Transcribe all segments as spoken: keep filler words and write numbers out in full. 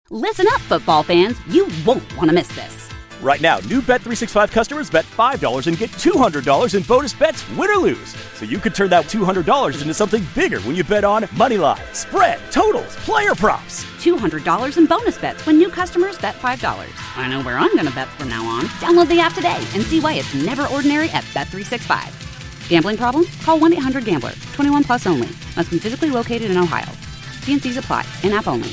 Listen up, football fans. You won't want to miss this. Right now, new Bet three sixty-five customers bet five dollars and get two hundred dollars in bonus bets, win or lose. So you could turn that two hundred dollars into something bigger when you bet on money line, spread, totals, player props. two hundred dollars in bonus bets when new customers bet five dollars. I know where I'm going to bet from now on. Download the app today and see why it's never ordinary at Bet three sixty-five. Gambling problem? Call one eight hundred gambler. twenty-one plus only. Must be physically located in Ohio. T and C's apply. In-app only.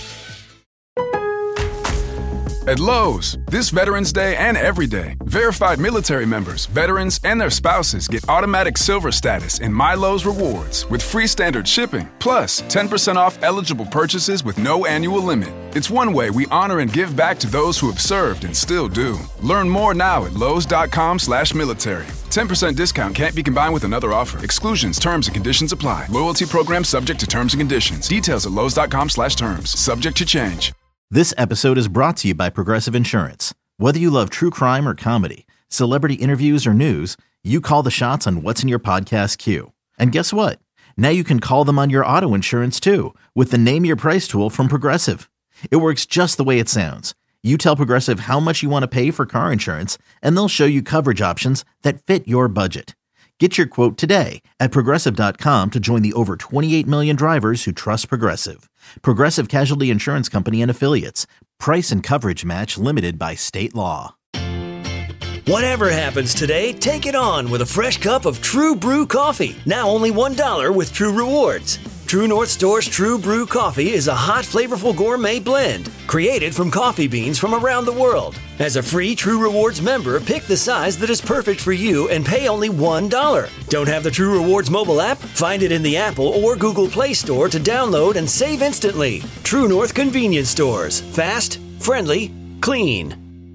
At Lowe's, this Veterans Day and every day, verified military members, veterans, and their spouses get automatic silver status in My Lowe's Rewards with free standard shipping, plus ten percent off eligible purchases with no annual limit. It's one way we honor and give back to those who have served and still do. Learn more now at lowes.com slash military. ten percent discount can't be combined with another offer. Exclusions, terms, and conditions apply. Loyalty program subject to terms and conditions. Details at lowes.com slash terms. Subject to change. This episode is brought to you by Progressive Insurance. Whether you love true crime or comedy, celebrity interviews or news, you call the shots on what's in your podcast queue. And guess what? Now you can call them on your auto insurance too with the Name Your Price tool from Progressive. It works just the way it sounds. You tell Progressive how much you want to pay for car insurance, and they'll show you coverage options that fit your budget. Get your quote today at Progressive dot com to join the over twenty-eight million drivers who trust Progressive. Progressive Casualty Insurance Company and Affiliates. Price and coverage match limited by state law. Whatever happens today, take it on with a fresh cup of True Brew coffee. Now only one dollar with True Rewards. True North Store's True Brew coffee is a hot, flavorful gourmet blend created from coffee beans from around the world. As a free True Rewards member, pick the size that is perfect for you and pay only one dollar. Don't have the True Rewards mobile app? Find it in the Apple or Google Play Store to download and save instantly. True North Convenience Stores. Fast, friendly, clean.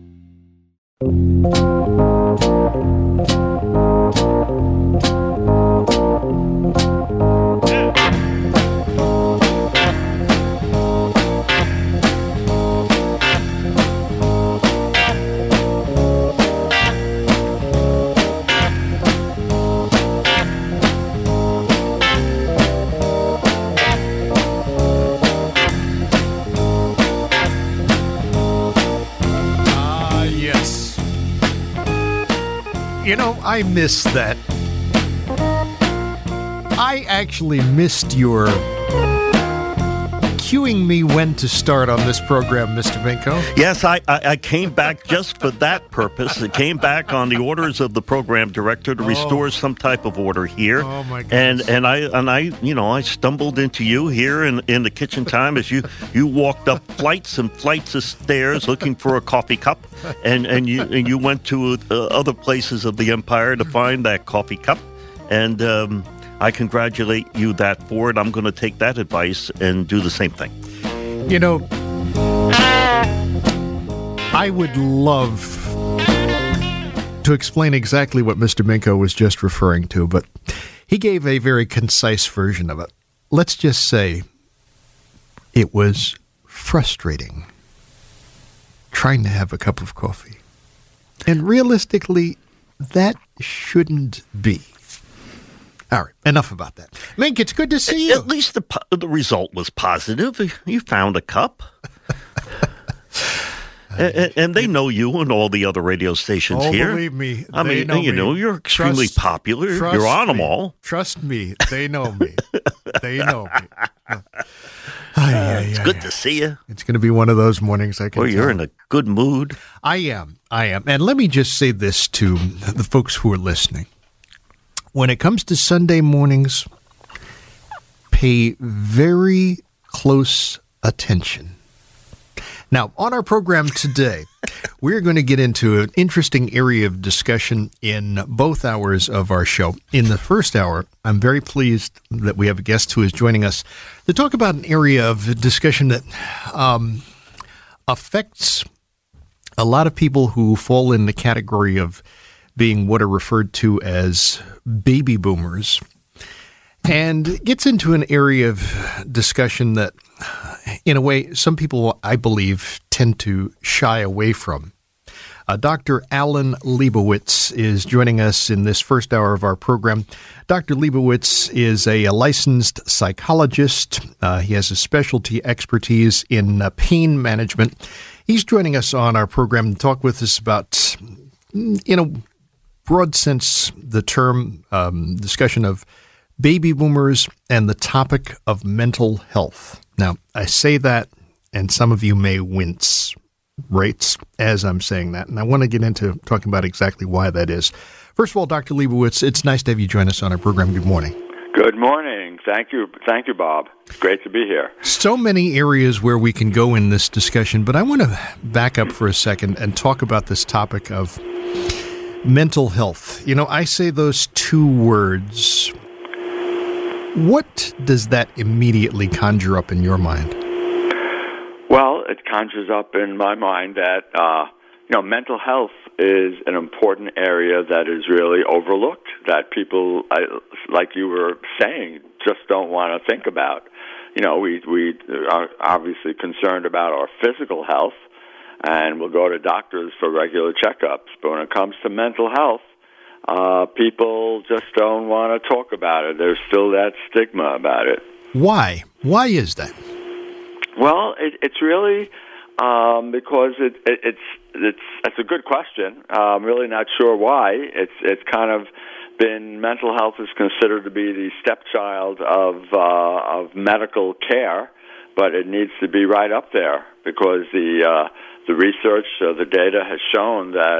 You know, I missed that. I actually missed your cueing me when to start on this program, Mister Minko. Yes, I, I, I came back just for that purpose. I came back on the orders of the program director to restore oh. some type of order here. Oh my goodness. And and I and I you know I stumbled into you here in, in the kitchen time as you, you walked up flights and flights of stairs looking for a coffee cup, and, and you and you went to uh, other places of the empire to find that coffee cup, and. Um, I congratulate you that for it. I'm going to take that advice and do the same thing. You know, I would love to explain exactly what Mister Minko was just referring to, but he gave a very concise version of it. Let's just say it was frustrating trying to have a cup of coffee. And realistically, that shouldn't be. All right, enough about that. Mink, it's good to see you. At least the the result was positive. You found a cup. and, and they know you and all the other radio stations oh, here. Believe me, I they mean, know you me. know, you're extremely trust, popular. Trust you're on me. them all. Trust me, they know me. They know me. Uh, Ay, it's ay, good ay. to see you. It's going to be one of those mornings I can Well, you're tell. in a good mood. I am. I am. And let me just say this to the folks who are listening. When it comes to Sunday mornings, pay very close attention. Now, on our program today, we're going to get into an interesting area of discussion in both hours of our show. In the first hour, I'm very pleased that we have a guest who is joining us to talk about an area of discussion that um, affects a lot of people who fall in the category of being what are referred to as baby boomers, and gets into an area of discussion that, in a way, some people, I believe, tend to shy away from. Uh, Doctor Alan Leibowitz is joining us in this first hour of our program. Doctor Leibowitz is a, a licensed psychologist. Uh, he has a specialty expertise in uh, pain management. He's joining us on our program to talk with us about, in a broad sense, the term um, discussion of baby boomers and the topic of mental health. Now, I say that, and some of you may wince right as I'm saying that, and I want to get into talking about exactly why that is. First of all, Doctor Leibowitz, it's nice to have you join us on our program. Good morning. Good morning. Thank you. Thank you, Bob. It's great to be here. So many areas where we can go in this discussion, but I want to back up for a second and talk about this topic of mental health. You know, I say those two words. What does that immediately conjure up in your mind? Well, it conjures up in my mind that, uh, you know, mental health is an important area that is really overlooked, that people, like you were saying, just don't want to think about. You know, we, we are obviously concerned about our physical health, and we'll go to doctors for regular checkups. But when it comes to mental health, uh, people just don't want to talk about it. There's still that stigma about it. Why? Why is that? Well, it, it's really um, because it, it, it's it's it's a good question. Uh, I'm really not sure why. It's it's kind of been mental health is considered to be the stepchild of uh, of medical care, but it needs to be right up there because the uh, the research, uh, the data has shown that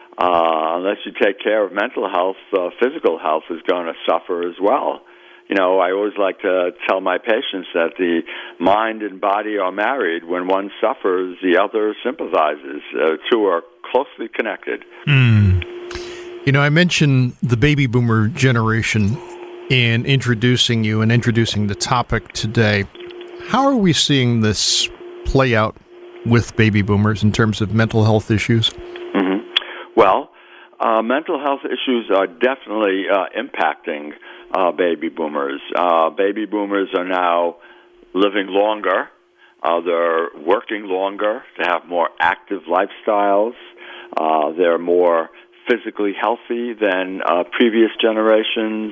uh, unless you take care of mental health, uh, physical health is going to suffer as well. You know, I always like to tell my patients that the mind and body are married. When one suffers, the other sympathizes. Uh, two are closely connected. Mm. You know, I mentioned the baby boomer generation in introducing you and introducing the topic today. How are we seeing this play out with baby boomers in terms of mental health issues? Mm-hmm. Well, uh, mental health issues are definitely uh, impacting Uh, baby boomers. Uh, baby boomers are now living longer. Uh, they're working longer. They have more active lifestyles. Uh, they're more physically healthy than uh, previous generations.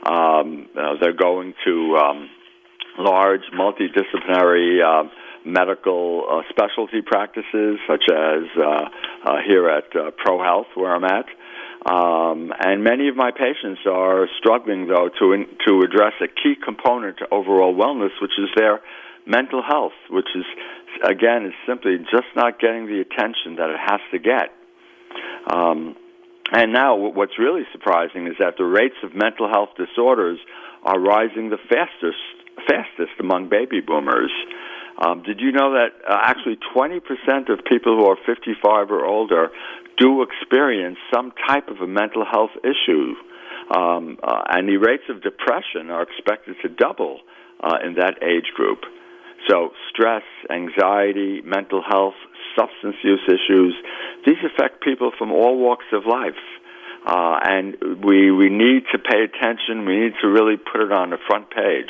Um, uh, they're going to um, large multidisciplinary uh, medical uh, specialty practices, such as uh, uh, here at uh, ProHealth, where I'm at. Um, and many of my patients are struggling, though, to in, to address a key component to overall wellness, which is their mental health, which is, again, is simply just not getting the attention that it has to get. Um, and now what's really surprising is that the rates of mental health disorders are rising the fastest, fastest among baby boomers. Um, did you know that uh, actually twenty percent of people who are fifty-five or older do experience some type of a mental health issue? Um, uh, and the rates of depression are expected to double uh, in that age group. So stress, anxiety, mental health, substance use issues, these affect people from all walks of life. Uh, and we, we need to pay attention. We need to really put it on the front page.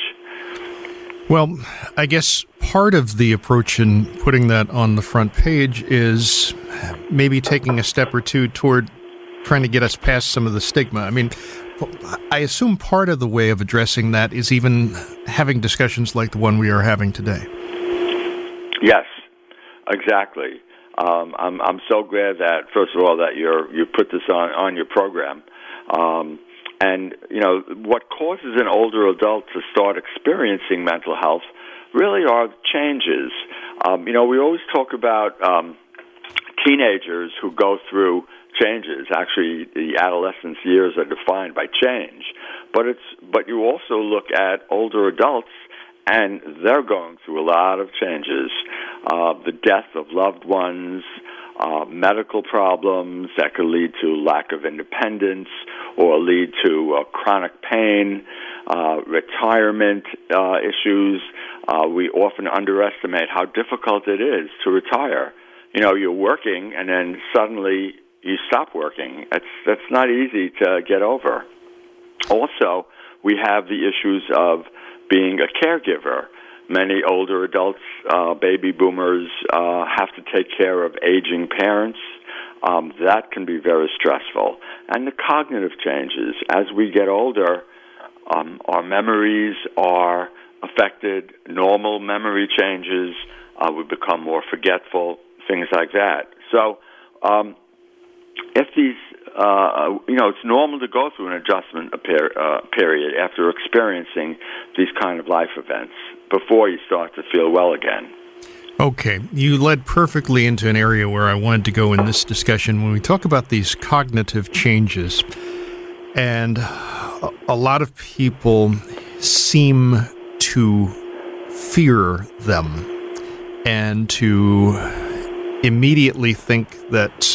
Well, I guess part of the approach in putting that on the front page is maybe taking a step or two toward trying to get us past some of the stigma. I mean, I assume part of the way of addressing that is even having discussions like the one we are having today. Yes, exactly. Um, I'm I'm so glad that, first of all, that you're you put this on, on your program. Um, And, you know, what causes an older adult to start experiencing mental health really are changes. Um, you know, we always talk about um, teenagers who go through changes. Actually, the adolescence years are defined by change. But it's but you also look at older adults, and they're going through a lot of changes. Uh, the death of loved ones, Uh, medical problems that could lead to lack of independence or lead to uh, chronic pain, uh, retirement uh, issues. Uh, we often underestimate how difficult it is to retire. You know, you're working and then suddenly you stop working. That's, that's not easy to get over. Also, we have the issues of being a caregiver. Many older adults, uh, baby boomers, uh, have to take care of aging parents. um, that can be very stressful. And the cognitive changes. As we get older, um, our memories are affected, normal memory changes, uh, we become more forgetful, things like that. So um, if these, uh, you know, it's normal to go through an adjustment uh, period after experiencing these kind of life events before you start to feel well again. Okay, you led perfectly into an area where I wanted to go in this discussion when we talk about these cognitive changes. And a lot of people seem to fear them and to immediately think that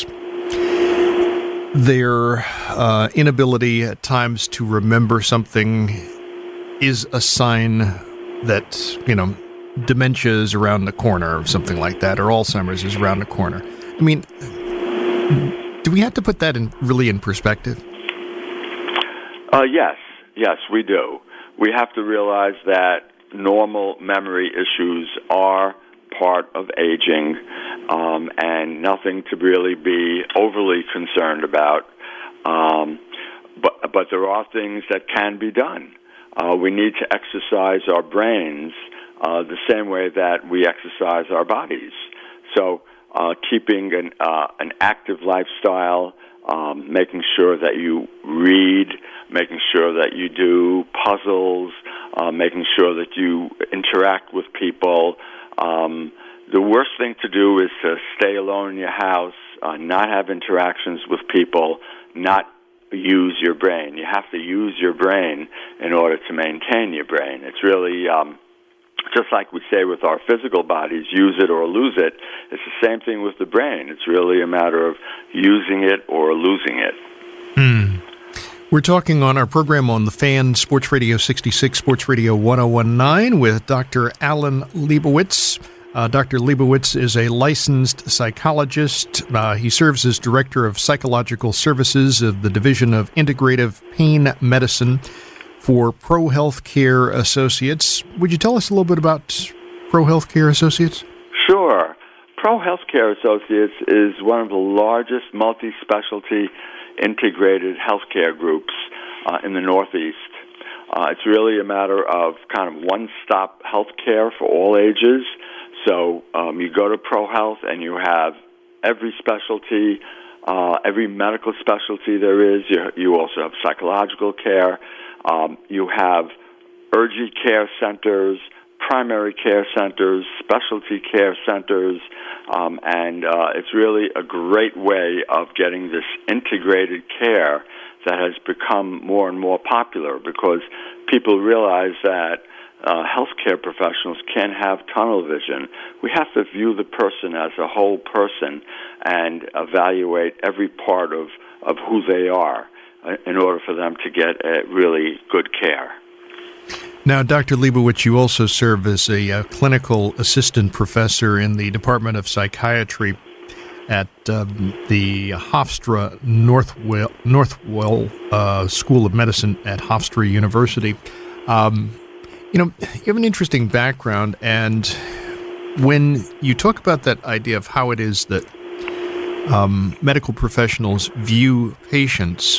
their uh, inability at times to remember something is a sign that, you know, dementia is around the corner or something like that, or Alzheimer's is around the corner. I mean, do we have to put that in really in perspective? Uh, yes, yes, we do. We have to realize that normal memory issues are part of aging, um, and nothing to really be overly concerned about. Um, but, but there are things that can be done. Uh, we need to exercise our brains uh, the same way that we exercise our bodies. So uh, keeping an, uh, an active lifestyle, um, making sure that you read, making sure that you do puzzles, uh, making sure that you interact with people. Um, the worst thing to do is to stay alone in your house, uh, not have interactions with people, not use your brain. You have to use your brain in order to maintain your brain. It's really um, just like we say with our physical bodies, use it or lose it. It's the same thing with the brain. It's really a matter of using it or losing it. Hmm. We're talking on our program on The Fan, Sports Radio sixty-six, Sports Radio ten nineteen with Doctor Alan Leibowitz. Uh, Doctor Leibowitz is a licensed psychologist. Uh, he serves as Director of Psychological Services of the Division of Integrative Pain Medicine for Pro Healthcare Associates. Would you tell us a little bit about Pro Healthcare Associates? Sure. Pro Healthcare Associates is one of the largest multi-specialty integrated healthcare groups uh, in the Northeast. Uh, it's really a matter of kind of one-stop healthcare for all ages. So um, you go to Pro Health and you have every specialty, uh, every medical specialty there is. You, you also have psychological care. Um, you have urgent care centers, primary care centers, specialty care centers, um, and uh, it's really a great way of getting this integrated care that has become more and more popular because people realize that uh, healthcare professionals can't have tunnel vision. We have to view the person as a whole person and evaluate every part of, of who they are in order for them to get a really good care. Now, Doctor Leibowitz, you also serve as a uh, clinical assistant professor in the Department of Psychiatry at um, the Hofstra Northwell, Northwell uh, School of Medicine at Hofstra University. Um, you know, you have an interesting background, and when you talk about that idea of how it is that um, medical professionals view patients,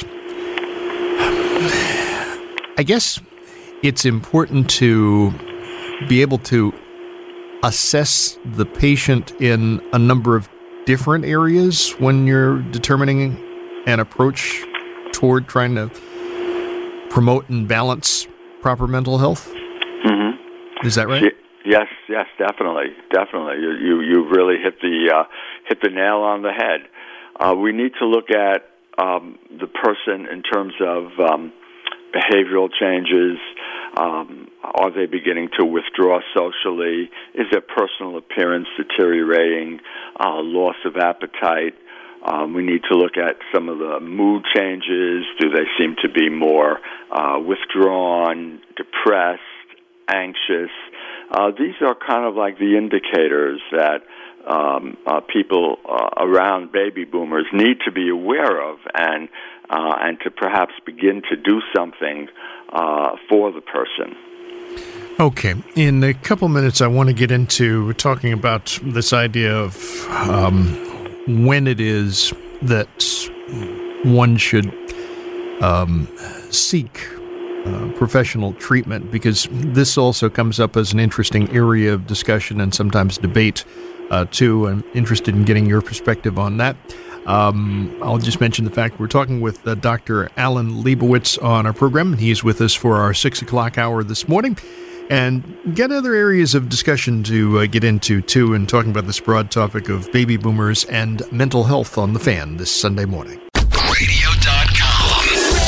I guess it's important to be able to assess the patient in a number of different areas when you're determining an approach toward trying to promote and balance proper mental health. Mm-hmm. Is that right? Yes, yes, definitely, definitely. You you, you really hit the uh, hit the nail on the head. Uh, we need to look at um, the person in terms of um, behavioral changes. Um, are they beginning to withdraw socially? Is their personal appearance deteriorating? Uh, loss of appetite? Um, we need to look at some of the mood changes. Do they seem to be more uh, withdrawn, depressed, anxious? Uh, these are kind of like the indicators that um, uh, people uh, around baby boomers need to be aware of and uh, and to perhaps begin to do something uh, for the person. Okay. In a couple minutes, I want to get into talking about this idea of um, when it is that one should um, seek uh, professional treatment, because this also comes up as an interesting area of discussion and sometimes debate, uh, too. I'm interested in getting your perspective on that. Um, I'll just mention the fact we're talking with uh, Doctor Alan Leibowitz on our program. He's with us for our six o'clock hour this morning. And get other areas of discussion to uh, get into, too, and talking about this broad topic of baby boomers and mental health on The Fan this Sunday morning. radio dot com.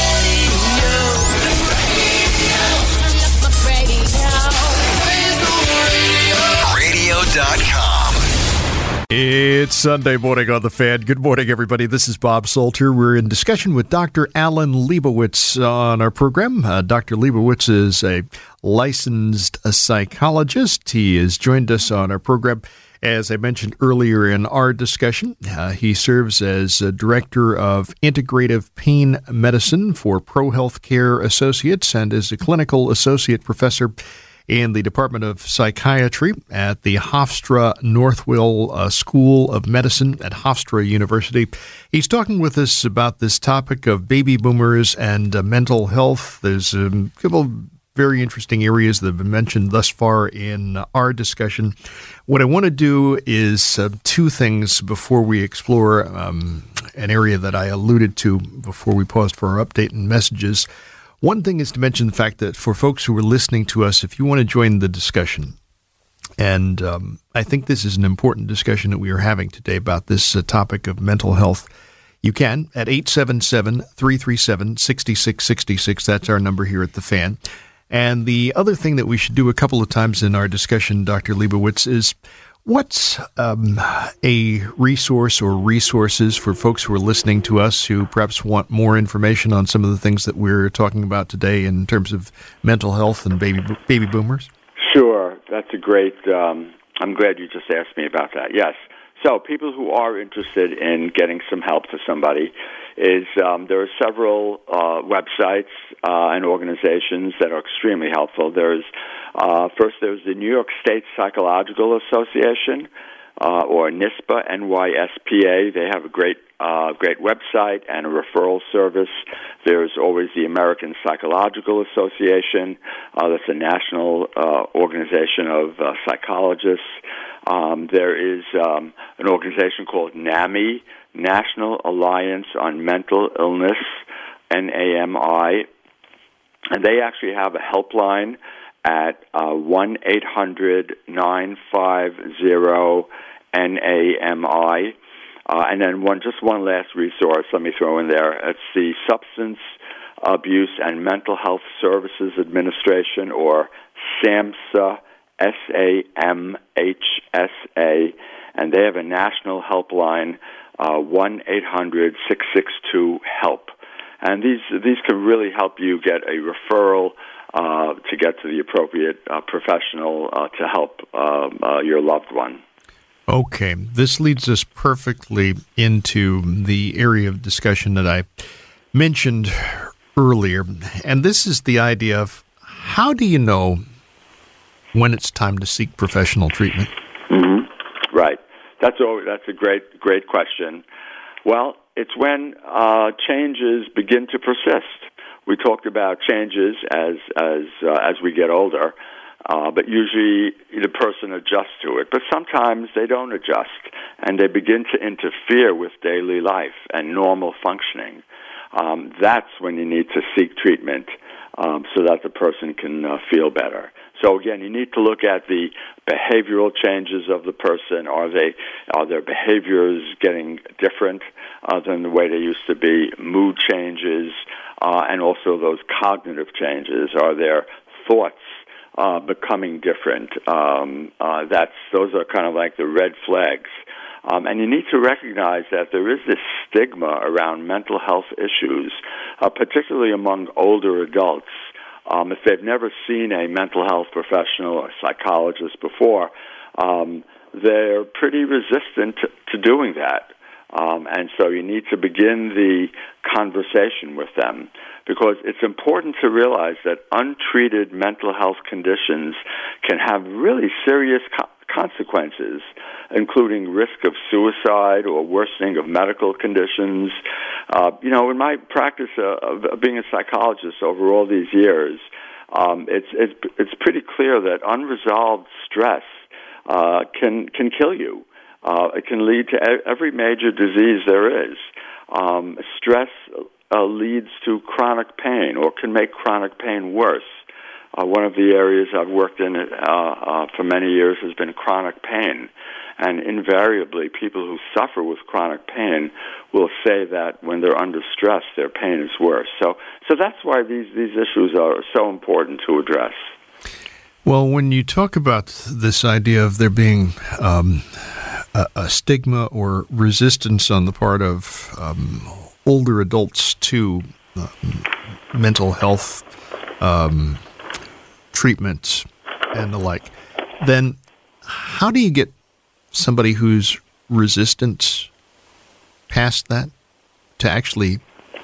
radio dot com. It's Sunday morning on The Fan. Good morning, everybody. This is Bob Salter. We're in discussion with Doctor Alan Leibowitz on our program. Uh, Doctor Leibowitz is a licensed a psychologist. He has joined us on our program. As I mentioned earlier in our discussion, uh, he serves as a Director of Integrative Pain Medicine for Pro Healthcare Associates and is a Clinical Associate Professor in the Department of Psychiatry at the Hofstra Northwell uh, School of Medicine at Hofstra University. He's talking with us about this topic of baby boomers and uh, mental health. There's um, a couple of very interesting areas that have been mentioned thus far in uh, our discussion. What I want to do is uh, two things before we explore um, an area that I alluded to before we paused for our update and messages. One thing is to mention the fact that for folks who are listening to us, if you want to join the discussion, and um, I think this is an important discussion that we are having today about this uh, topic of mental health, you can at eight seven seven, three three seven, six six six six. That's our number here at The Fan. And the other thing that we should do a couple of times in our discussion, Doctor Leibowitz, is what's um, a resource or resources for folks who are listening to us who perhaps want more information on some of the things that we're talking about today in terms of mental health and baby baby boomers? Sure. That's a great, um, I'm glad you just asked me about that. Yes. So people who are interested in getting some help for somebody is um, there are several uh, websites uh, and organizations that are extremely helpful. There's uh, first there's the New York State Psychological Association, uh, or NYSPA, N Y S P A. They have a great uh, great website and a referral service. There's always the American Psychological Association. Uh, that's a national uh, organization of uh, psychologists. Um, there is um, an organization called NAMI, National Alliance on Mental Illness, N A M I, and they actually have a helpline at uh, one eight hundred nine five zero N A M I. Uh, and then one, just one last resource, let me throw in there. It's the Substance Abuse and Mental Health Services Administration, or SAMHSA, S A M H S A, and they have a national helpline, uh, one eight hundred six six two HELP. And these these can really help you get a referral uh, to get to the appropriate uh, professional uh, to help uh, uh, your loved one. Okay, this leads us perfectly into the area of discussion that I mentioned earlier, and this is the idea of how do you know when it's time to seek professional treatment? Mm-hmm. Right. That's a, that's a great great question. Well, it's when uh, changes begin to persist. We talked about changes as as uh, as we get older, uh, but usually the person adjusts to it. But sometimes they don't adjust, and they begin to interfere with daily life and normal functioning. Um, that's when you need to seek treatment um, so that the person can uh, feel better. So again, you need to look at the behavioral changes of the person. Are they, are their behaviors getting different uh, than the way they used to be? Mood changes, uh, and also those cognitive changes. Are their thoughts uh, becoming different? Um, uh, that's those are kind of like the red flags. Um, and you need to recognize that there is this stigma around mental health issues, uh, particularly among older adults. Um, if they've never seen a mental health professional or psychologist before, um, they're pretty resistant to, to doing that. Um, and so you need to begin the conversation with them, because it's important to realize that untreated mental health conditions can have really serious co- consequences, including risk of suicide or worsening of medical conditions. Uh, you know, in my practice uh, of being a psychologist over all these years, um, it's, it's it's pretty clear that unresolved stress uh, can can kill you. Uh, it can lead to every major disease there is. Um, stress uh, leads to chronic pain, or can make chronic pain worse. Uh, one of the areas I've worked in uh, uh, for many years has been chronic pain. And invariably, people who suffer with chronic pain will say that when they're under stress, their pain is worse. So, so that's why these, these issues are so important to address. Well, when you talk about this idea of there being um, a, a stigma or resistance on the part of um, older adults to uh, mental health um, treatments and the like, then how do you get somebody who's resistant past that to actually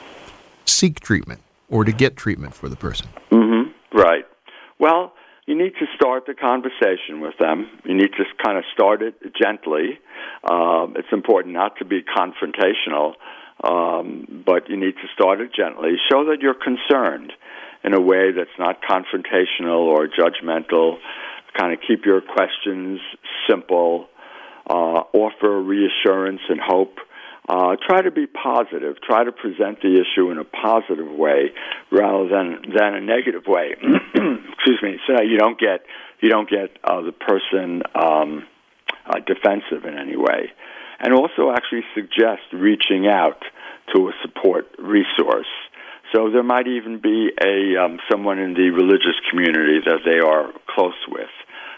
seek treatment or to get treatment for the person? Mm-hmm. Right. Well, you need to start the conversation with them. You need to kind of start it gently. Um, it's important not to be confrontational, um, but you need to start it gently. Show that you're concerned in a way that's not confrontational or judgmental. Kind of keep your questions simple. Uh, offer reassurance and hope. Uh, try to be positive. Try to present the issue in a positive way rather than than a negative way. Excuse me. So you don't get you don't get uh, the person um, uh, defensive in any way, and also actually suggest reaching out to a support resource. So there might even be a um, someone in the religious community that they are close with.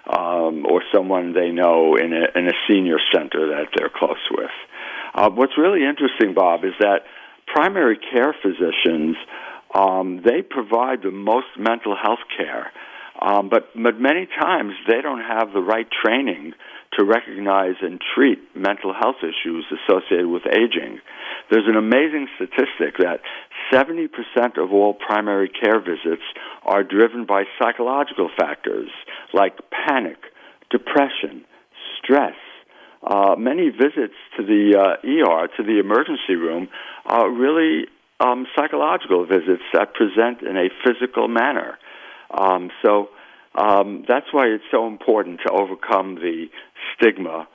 Um, or someone they know in a, in a senior center that they're close with. Uh, what's really interesting, Bob, is that primary care physicians, um, they provide the most mental health care, um, but, but many times they don't have the right training to recognize and treat mental health issues associated with aging. There's an amazing statistic that seventy percent of all primary care visits are driven by psychological factors like panic, depression, stress. Uh, many visits to the uh, E R, to the emergency room, are really um, psychological visits that present in a physical manner. Um, so um, that's why it's so important to overcome the stigma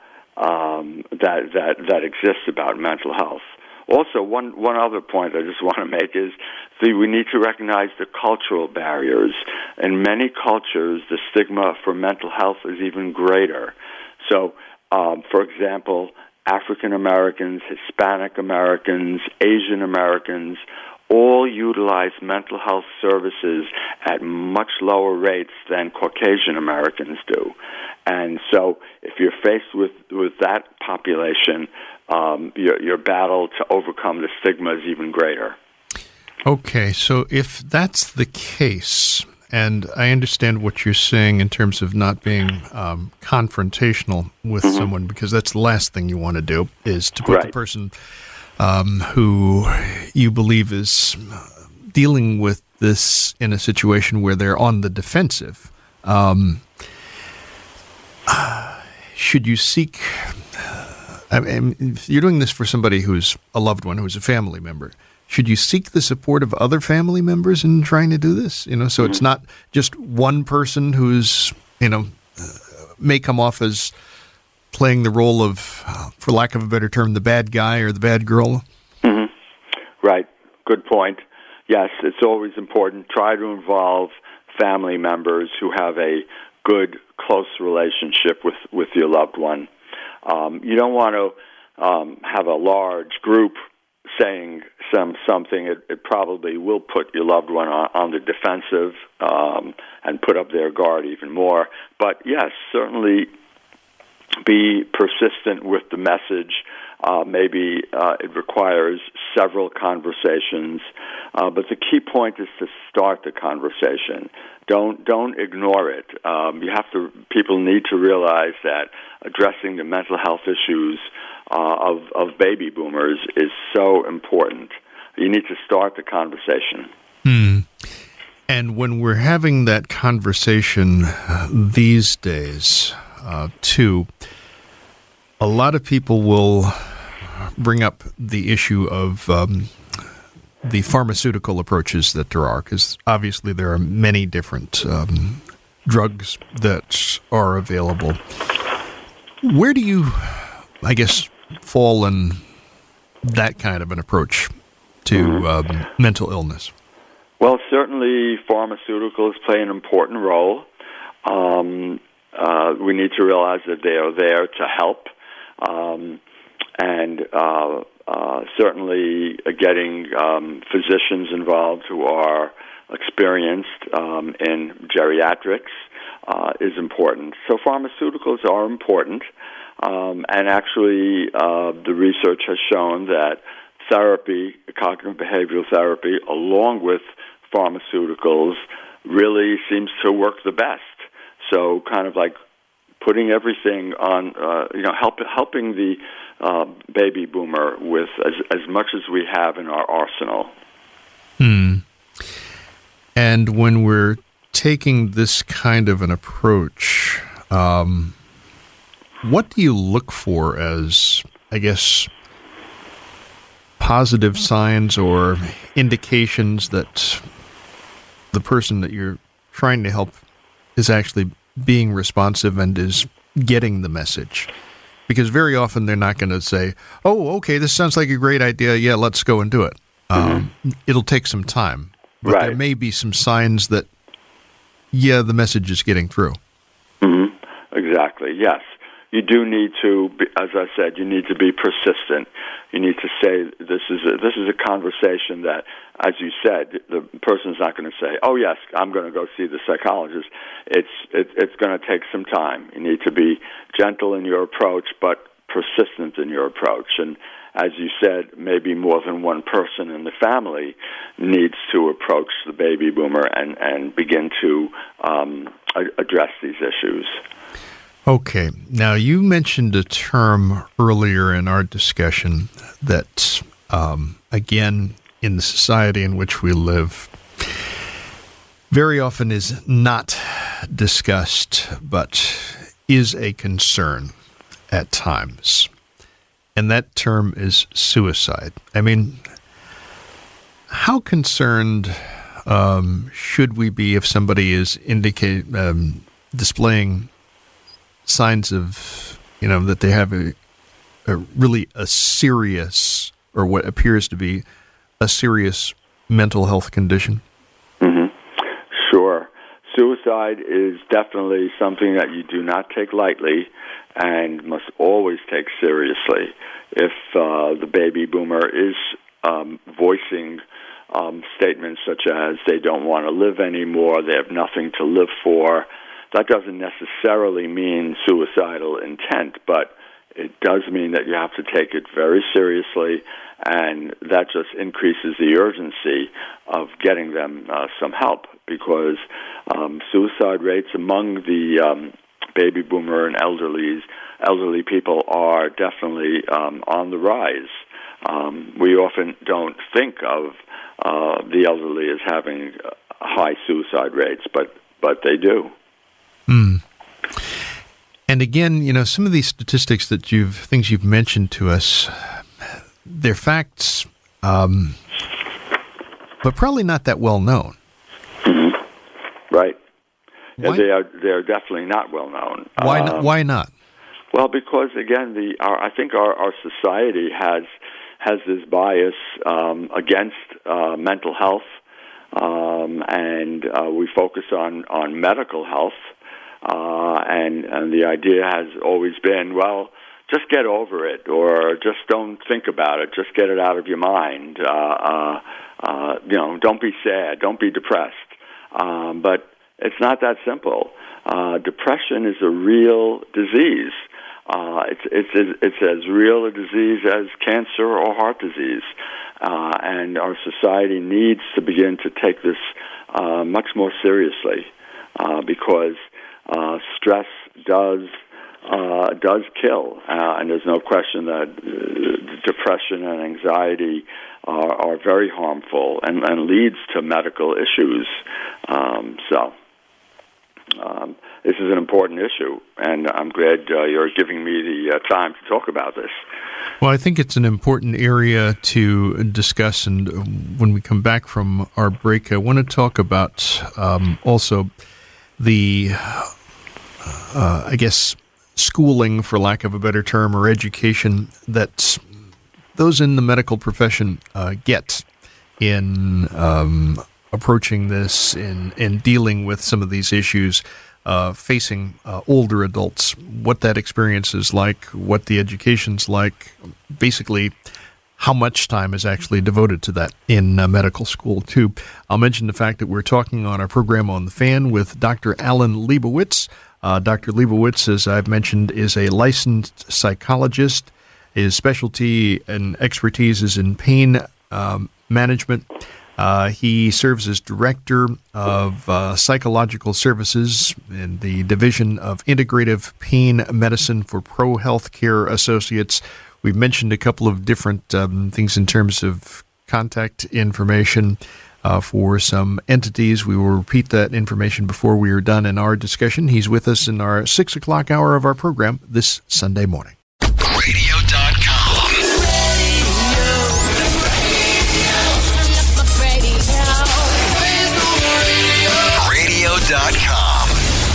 um, that, that, that exists about mental health. Also, one, one other point I just want to make is that we need to recognize the cultural barriers. In many cultures, the stigma for mental health is even greater. So, um, for example, African Americans, Hispanic Americans, Asian Americans all utilize mental health services at much lower rates than Caucasian Americans do. And so if you're faced with, with that population, um, your, your battle to overcome the stigma is even greater. Okay, so if that's the case, and I understand what you're saying in terms of not being um, confrontational with mm-hmm. someone, because that's the last thing you want to do, is to put right. the person um, who you believe is dealing with this in a situation where they're on the defensive. Um, should you seek... I mean, you're doing this for somebody who's a loved one, who's a family member. Should you seek the support of other family members in trying to do this? You know, so it's not just one person who's, you know, uh, may come off as playing the role of, uh, for lack of a better term, the bad guy or the bad girl. Mm-hmm. Right. Good point. Yes, it's always important. Try to involve family members who have a good, close relationship with, with your loved one. Um, you don't want to um, have a large group saying some something. It, it probably will put your loved one on, on the defensive um, and put up their guard even more. But yes, certainly be persistent with the message. Uh, maybe uh, it requires several conversations, uh, but the key point is to start the conversation. Don't don't ignore it. Um, you have to. People need to realize that addressing the mental health issues uh, of of baby boomers is so important. You need to start the conversation. Hmm. And when we're having that conversation uh, these days, uh, too. A lot of people will bring up the issue of um, the pharmaceutical approaches that there are, because obviously there are many different um, drugs that are available. Where do you, I guess, fall in that kind of an approach to um, mental illness? Well, certainly pharmaceuticals play an important role. Um, uh, we need to realize that they are there to help. Um, and uh, uh, certainly getting um, physicians involved who are experienced um, in geriatrics uh, is important. So pharmaceuticals are important, um, and actually uh, the research has shown that therapy, cognitive behavioral therapy, along with pharmaceuticals, really seems to work the best. So kind of like putting everything on, uh, you know, help, helping the uh, baby boomer with as, as much as we have in our arsenal. Hmm. And when we're taking this kind of an approach, um, what do you look for as, I guess, positive signs or indications that the person that you're trying to help is actually being responsive and is getting the message? Because very often they're not going to say, oh, okay, this sounds like a great idea. Yeah, let's go and do it. Mm-hmm. Um, it'll take some time. But right. There may be some signs that, yeah, the message is getting through. Mm-hmm. Exactly, yes. You do need to, be, as I said, you need to be persistent. You need to say this is a, this is a conversation that, as you said, the person's not going to say, "Oh yes, I'm going to go see the psychologist." It's it, it's going to take some time. You need to be gentle in your approach, but persistent in your approach. And as you said, maybe more than one person in the family needs to approach the baby boomer and and begin to um, address these issues. Okay. Now, you mentioned a term earlier in our discussion that, um, again, in the society in which we live, very often is not discussed, but is a concern at times. And that term is suicide. I mean, how concerned um, should we be if somebody is indicate, um, displaying signs of, you know, that they have a, a really a serious, or what appears to be a serious mental health condition? Mm-hmm. Sure. Suicide is definitely something that you do not take lightly and must always take seriously. If uh, the baby boomer is um, voicing um, statements such as they don't want to live anymore, they have nothing to live for, that doesn't necessarily mean suicidal intent, but it does mean that you have to take it very seriously, and that just increases the urgency of getting them uh, some help, because um, suicide rates among the um, baby boomer and elderly elderly people are definitely um, on the rise. Um, we often don't think of uh, the elderly as having high suicide rates, but but they do. Mm. And again, you know, some of these statistics that you've, things you've mentioned to us, they're facts, um, but probably not that well known. Mm-hmm. Right. Why? They are. They are definitely not well known. Why? Um, not, why not? Well, because again, the our, I think our, our society has has this bias um, against uh, mental health, um, and uh, we focus on on medical health. Uh, and, and the idea has always been, well, just get over it, or just don't think about it. Just get it out of your mind. Uh, uh, uh, you know, don't be sad. Don't be depressed. Um, but it's not that simple. Uh, depression is a real disease. Uh, it's it's it's as real a disease as cancer or heart disease, uh, and our society needs to begin to take this uh, much more seriously, uh, because Uh, stress does uh, does kill, uh, and there's no question that uh, depression and anxiety are, are very harmful and, and leads to medical issues. Um, so, um, this is an important issue, and I'm glad uh, you're giving me the uh, time to talk about this. Well, I think it's an important area to discuss, and when we come back from our break, I want to talk about um, also the, uh, I guess, schooling, for lack of a better term, or education that those in the medical profession uh, get in um, approaching this, in, in dealing with some of these issues, uh, facing uh, older adults, what that experience is like, what the education's like, basically how much time is actually devoted to that in uh, medical school, too. I'll mention the fact that we're talking on our program on The Fan with Doctor Alan Leibowitz. Uh, Doctor Leibowitz, as I've mentioned, is a licensed psychologist. His specialty and expertise is in pain um, management. Uh, he serves as director of uh, psychological services in the Division of Integrative Pain Medicine for Pro Healthcare Associates. We've mentioned a couple of different um, things in terms of contact information uh, for some entities. We will repeat that information before we are done in our discussion. He's with us in our six o'clock hour of our program this Sunday morning. radio dot com. radio dot com.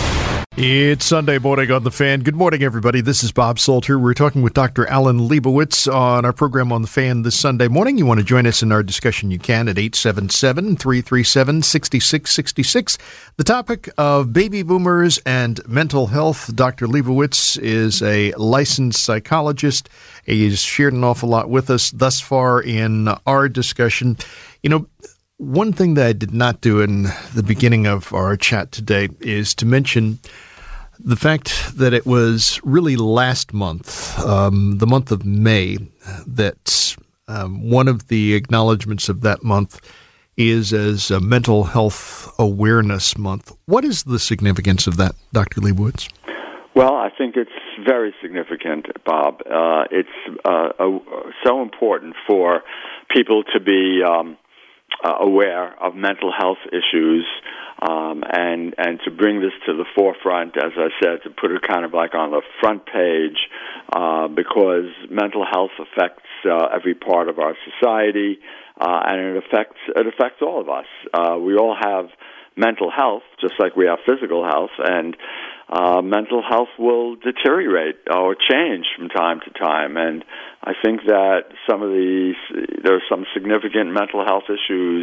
It's Sunday morning on The Fan. Good morning, everybody. This is Bob Salter. We're talking with Doctor Alan Leibowitz on our program on The Fan this Sunday morning. You want to join us in our discussion, you can at eight seven seven, three three seven, six six six six. The topic of baby boomers and mental health. Doctor Leibowitz is a licensed psychologist. He's shared an awful lot with us thus far in our discussion. You know, one thing that I did not do in the beginning of our chat today is to mention the fact that it was really last month, um, the month of May, that um, one of the acknowledgments of that month is as a Mental Health Awareness Month. What is the significance of that, Doctor Leibowitz? Well, I think it's very significant, Bob. Uh, it's uh, uh, so important for people to be um, uh, aware of mental health issues um, and and to bring this to the forefront, as I said, to put it kind of like on the front page, uh, because mental health affects uh, every part of our society, uh, and it affects it affects all of us. Uh, we all have mental health, just like we have physical health, and uh, mental health will deteriorate or change from time to time. And I think that some of these, there are some significant mental health issues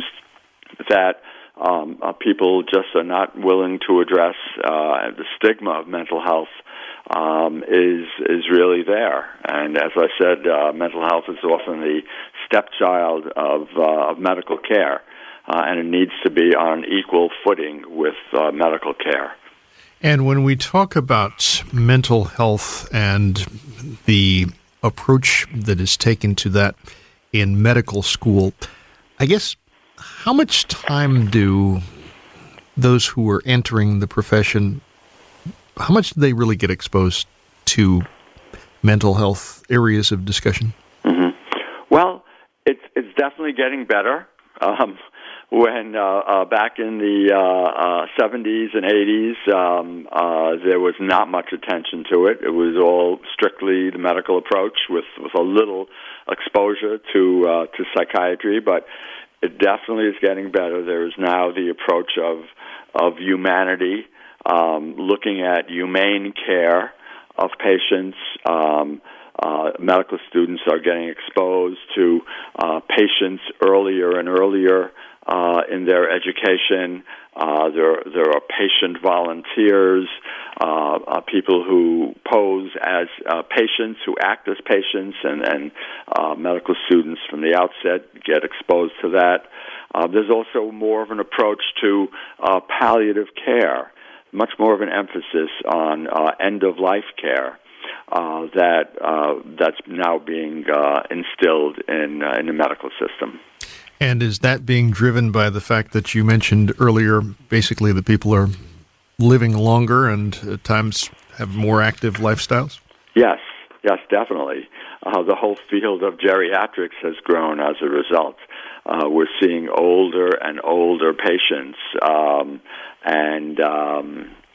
that um, uh, people just are not willing to address. Uh, the stigma of mental health um, is is really there. And as I said, uh, mental health is often the stepchild of, uh, of medical care. Uh, and it needs to be on equal footing with uh, medical care. And when we talk about mental health and the approach that is taken to that in medical school, I guess, how much time do those who are entering the profession, how much do they really get exposed to mental health areas of discussion? Mm-hmm. Well, it's it's definitely getting better. Um, When uh, uh, back in the uh, uh, seventies and eighties, um, uh, there was not much attention to it. It was all strictly the medical approach with, with a little exposure to uh, to psychiatry, but it definitely is getting better. There is now the approach of of humanity, um, looking at humane care of patients. Um, uh, medical students are getting exposed to uh, patients earlier and earlier Uh, in their education. Uh, there, there are patient volunteers, uh, uh, people who pose as uh, patients, who act as patients, and, and uh, medical students from the outset get exposed to that. Uh, there's also more of an approach to uh, palliative care, much more of an emphasis on uh, end-of-life care. Uh, that uh, that's now being uh, instilled in uh, in the medical system. And is that being driven by the fact that you mentioned earlier, basically that people are living longer and at times have more active lifestyles? Yes, yes, definitely. Uh, the whole field of geriatrics has grown as a result. Uh, we're seeing older and older patients, um, and um,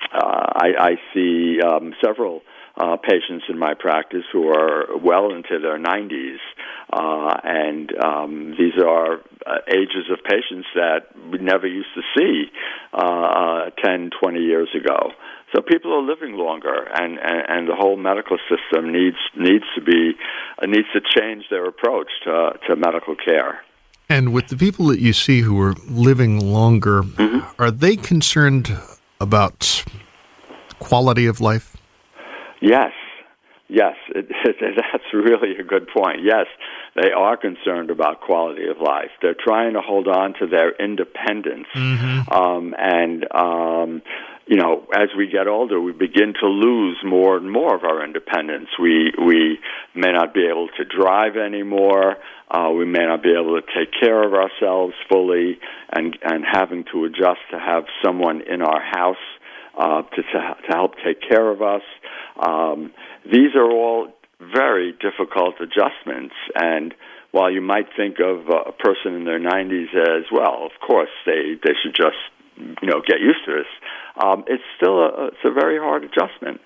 I, I see um, several uh, patients in my practice who are well into their nineties, uh, and um, these are uh, ages of patients that we never used to see uh, ten, twenty years ago. So people are living longer, and, and, and the whole medical system needs needs to be uh, needs to change their approach to to medical care. And with the people that you see who are living longer, mm-hmm. are they concerned about quality of life? Yes. Yes, it, it, that's really a good point. Yes, they are concerned about quality of life. They're trying to hold on to their independence. Mm-hmm. Um, and, um, you know, as we get older, we begin to lose more and more of our independence. We we may not be able to drive anymore. Uh, we may not be able to take care of ourselves fully, and, and having to adjust to have someone in our house uh, to, to to help take care of us. Um, these are all very difficult adjustments, and while you might think of a person in their nineties as, well, of course, they, they should just, you know, get used to this, um, it's still a, it's a very hard adjustment.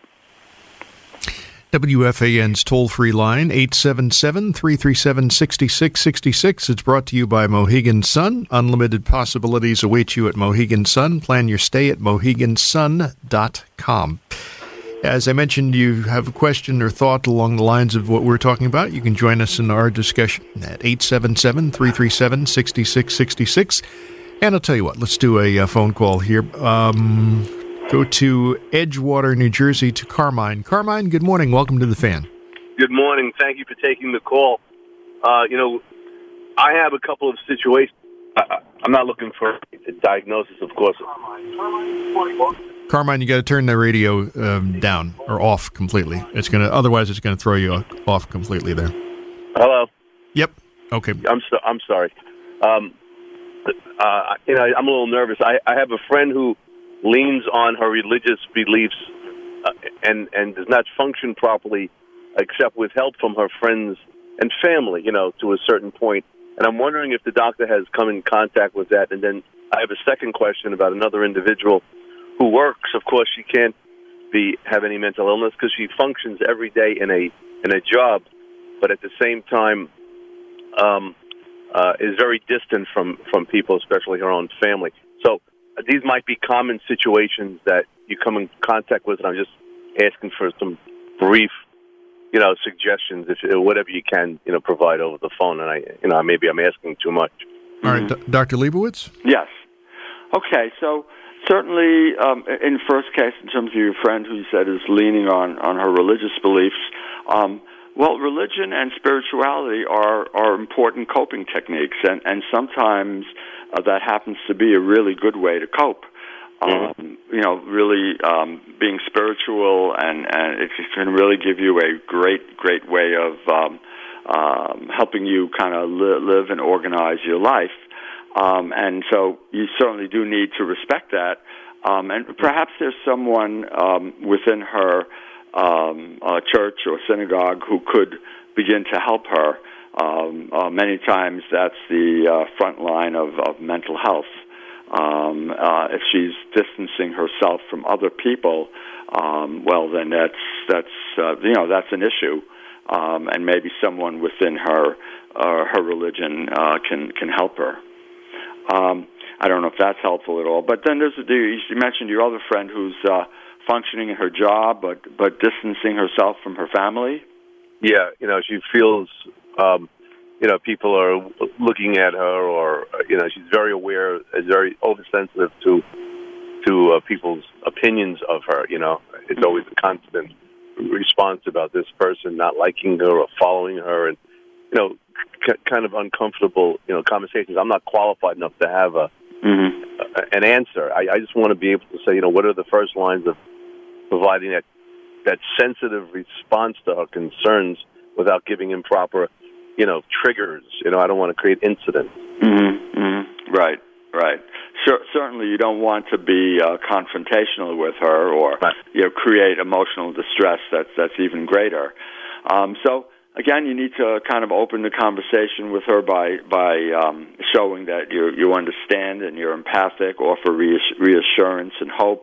W F A N's toll-free line, eight seven seven, three three seven, six six six six. It's brought to you by Mohegan Sun. Unlimited possibilities await you at Mohegan Sun. Plan your stay at mohegan sun dot com. As I mentioned, you have a question or thought along the lines of what we're talking about, you can join us in our discussion at eight seven seven, three three seven, six six six six. And I'll tell you what, let's do a, a phone call here. Um, go to Edgewater, New Jersey, to Carmine. Carmine, good morning. Welcome to The Fan. Good morning. Thank you for taking the call. Uh, you know, I have a couple of situations. I, I'm not looking for a diagnosis, of course. Carmine, you got to turn the radio um, down or off completely. It's gonna, otherwise, it's going to throw you off completely there. Hello. Yep. Okay. I'm so, I'm sorry. Um, uh, you know, I'm a little nervous. I, I have a friend who leans on her religious beliefs uh, and and does not function properly, except with help from her friends and family. You know, to a certain point. And I'm wondering if the doctor has come in contact with that. And then I have a second question about another individual who works. Of course, she can't be have any mental illness because she functions every day in a in a job, but at the same time um, uh, is very distant from, from people, especially her own family. So uh, these might be common situations that you come in contact with, and I'm just asking for some brief, you know, suggestions, if whatever you can, you know, provide over the phone. And I, you know, maybe I'm asking too much. All right, D- Doctor Leibowitz? Yes. Okay, so certainly, um, in the first case, in terms of your friend who you said is leaning on, on her religious beliefs, um, well, religion and spirituality are, are important coping techniques, and, and sometimes uh, that happens to be a really good way to cope. Mm-hmm. Um, you know, really um, being spiritual, and, and it can really give you a great, great way of um, um, helping you kind of li- live and organize your life. Um, and so you certainly do need to respect that. Um, and perhaps there's someone um, within her um, uh, church or synagogue who could begin to help her. Um, uh, many times that's the uh, front line of, of mental health. Um, uh, if she's distancing herself from other people, um, well, then that's that's uh, you know that's an issue, um, and maybe someone within her uh, her religion uh, can can help her. Um, I don't know if that's helpful at all. But then there's the, you mentioned your other friend who's uh, functioning in her job, but but distancing herself from her family. Yeah, you know, she feels, um, you know, people are looking at her, or you know, she's very aware, is very oversensitive to to uh, people's opinions of her. You know, it's mm-hmm. always a constant response about this person not liking her or following her, and you know. Kind of uncomfortable, you know, conversations. I'm not qualified enough to have a, mm-hmm. a an answer. I, I just want to be able to say, you know, what are the first lines of providing that that sensitive response to her concerns without giving improper, you know, triggers. You know, I don't want to create incidents. Mm-hmm. Mm-hmm. Right, right. Sure, certainly, you don't want to be uh, confrontational with her, or right. you know, create emotional distress. That's that's even greater. Um, so. Again, you need to kind of open the conversation with her by by um, showing that you you understand and you're empathic, offer reassurance and hope,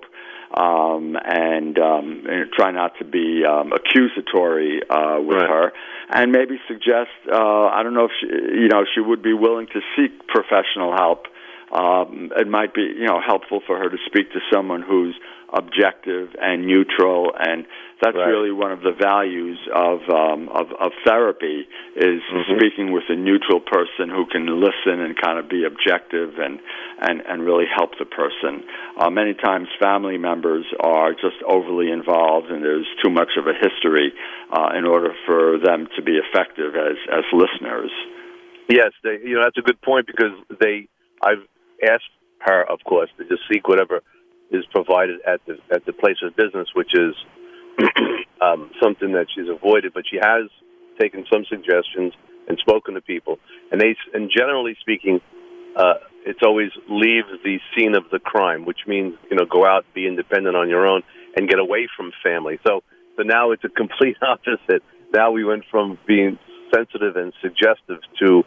um, and, um, and try not to be um, accusatory uh, with right. her, and maybe suggest, uh, I don't know if she, you know, she would be willing to seek professional help. Um, it might be, you know, helpful for her to speak to someone who's objective and neutral, and that's right. really one of the values of um, of, of therapy is mm-hmm. speaking with a neutral person who can listen and kind of be objective and and, and really help the person. Uh, many times, family members are just overly involved, and there's too much of a history uh, in order for them to be effective as as listeners. Yes, they, you know that's a good point because they. I've asked her, of course, to just seek whatever is provided at the at the place of business, which is um, something that she's avoided. But she has taken some suggestions and spoken to people, and they and generally speaking, uh, it's always leave the scene of the crime, which means you know go out, be independent on your own, and get away from family. So, so now it's a complete opposite. Now we went from being sensitive and suggestive to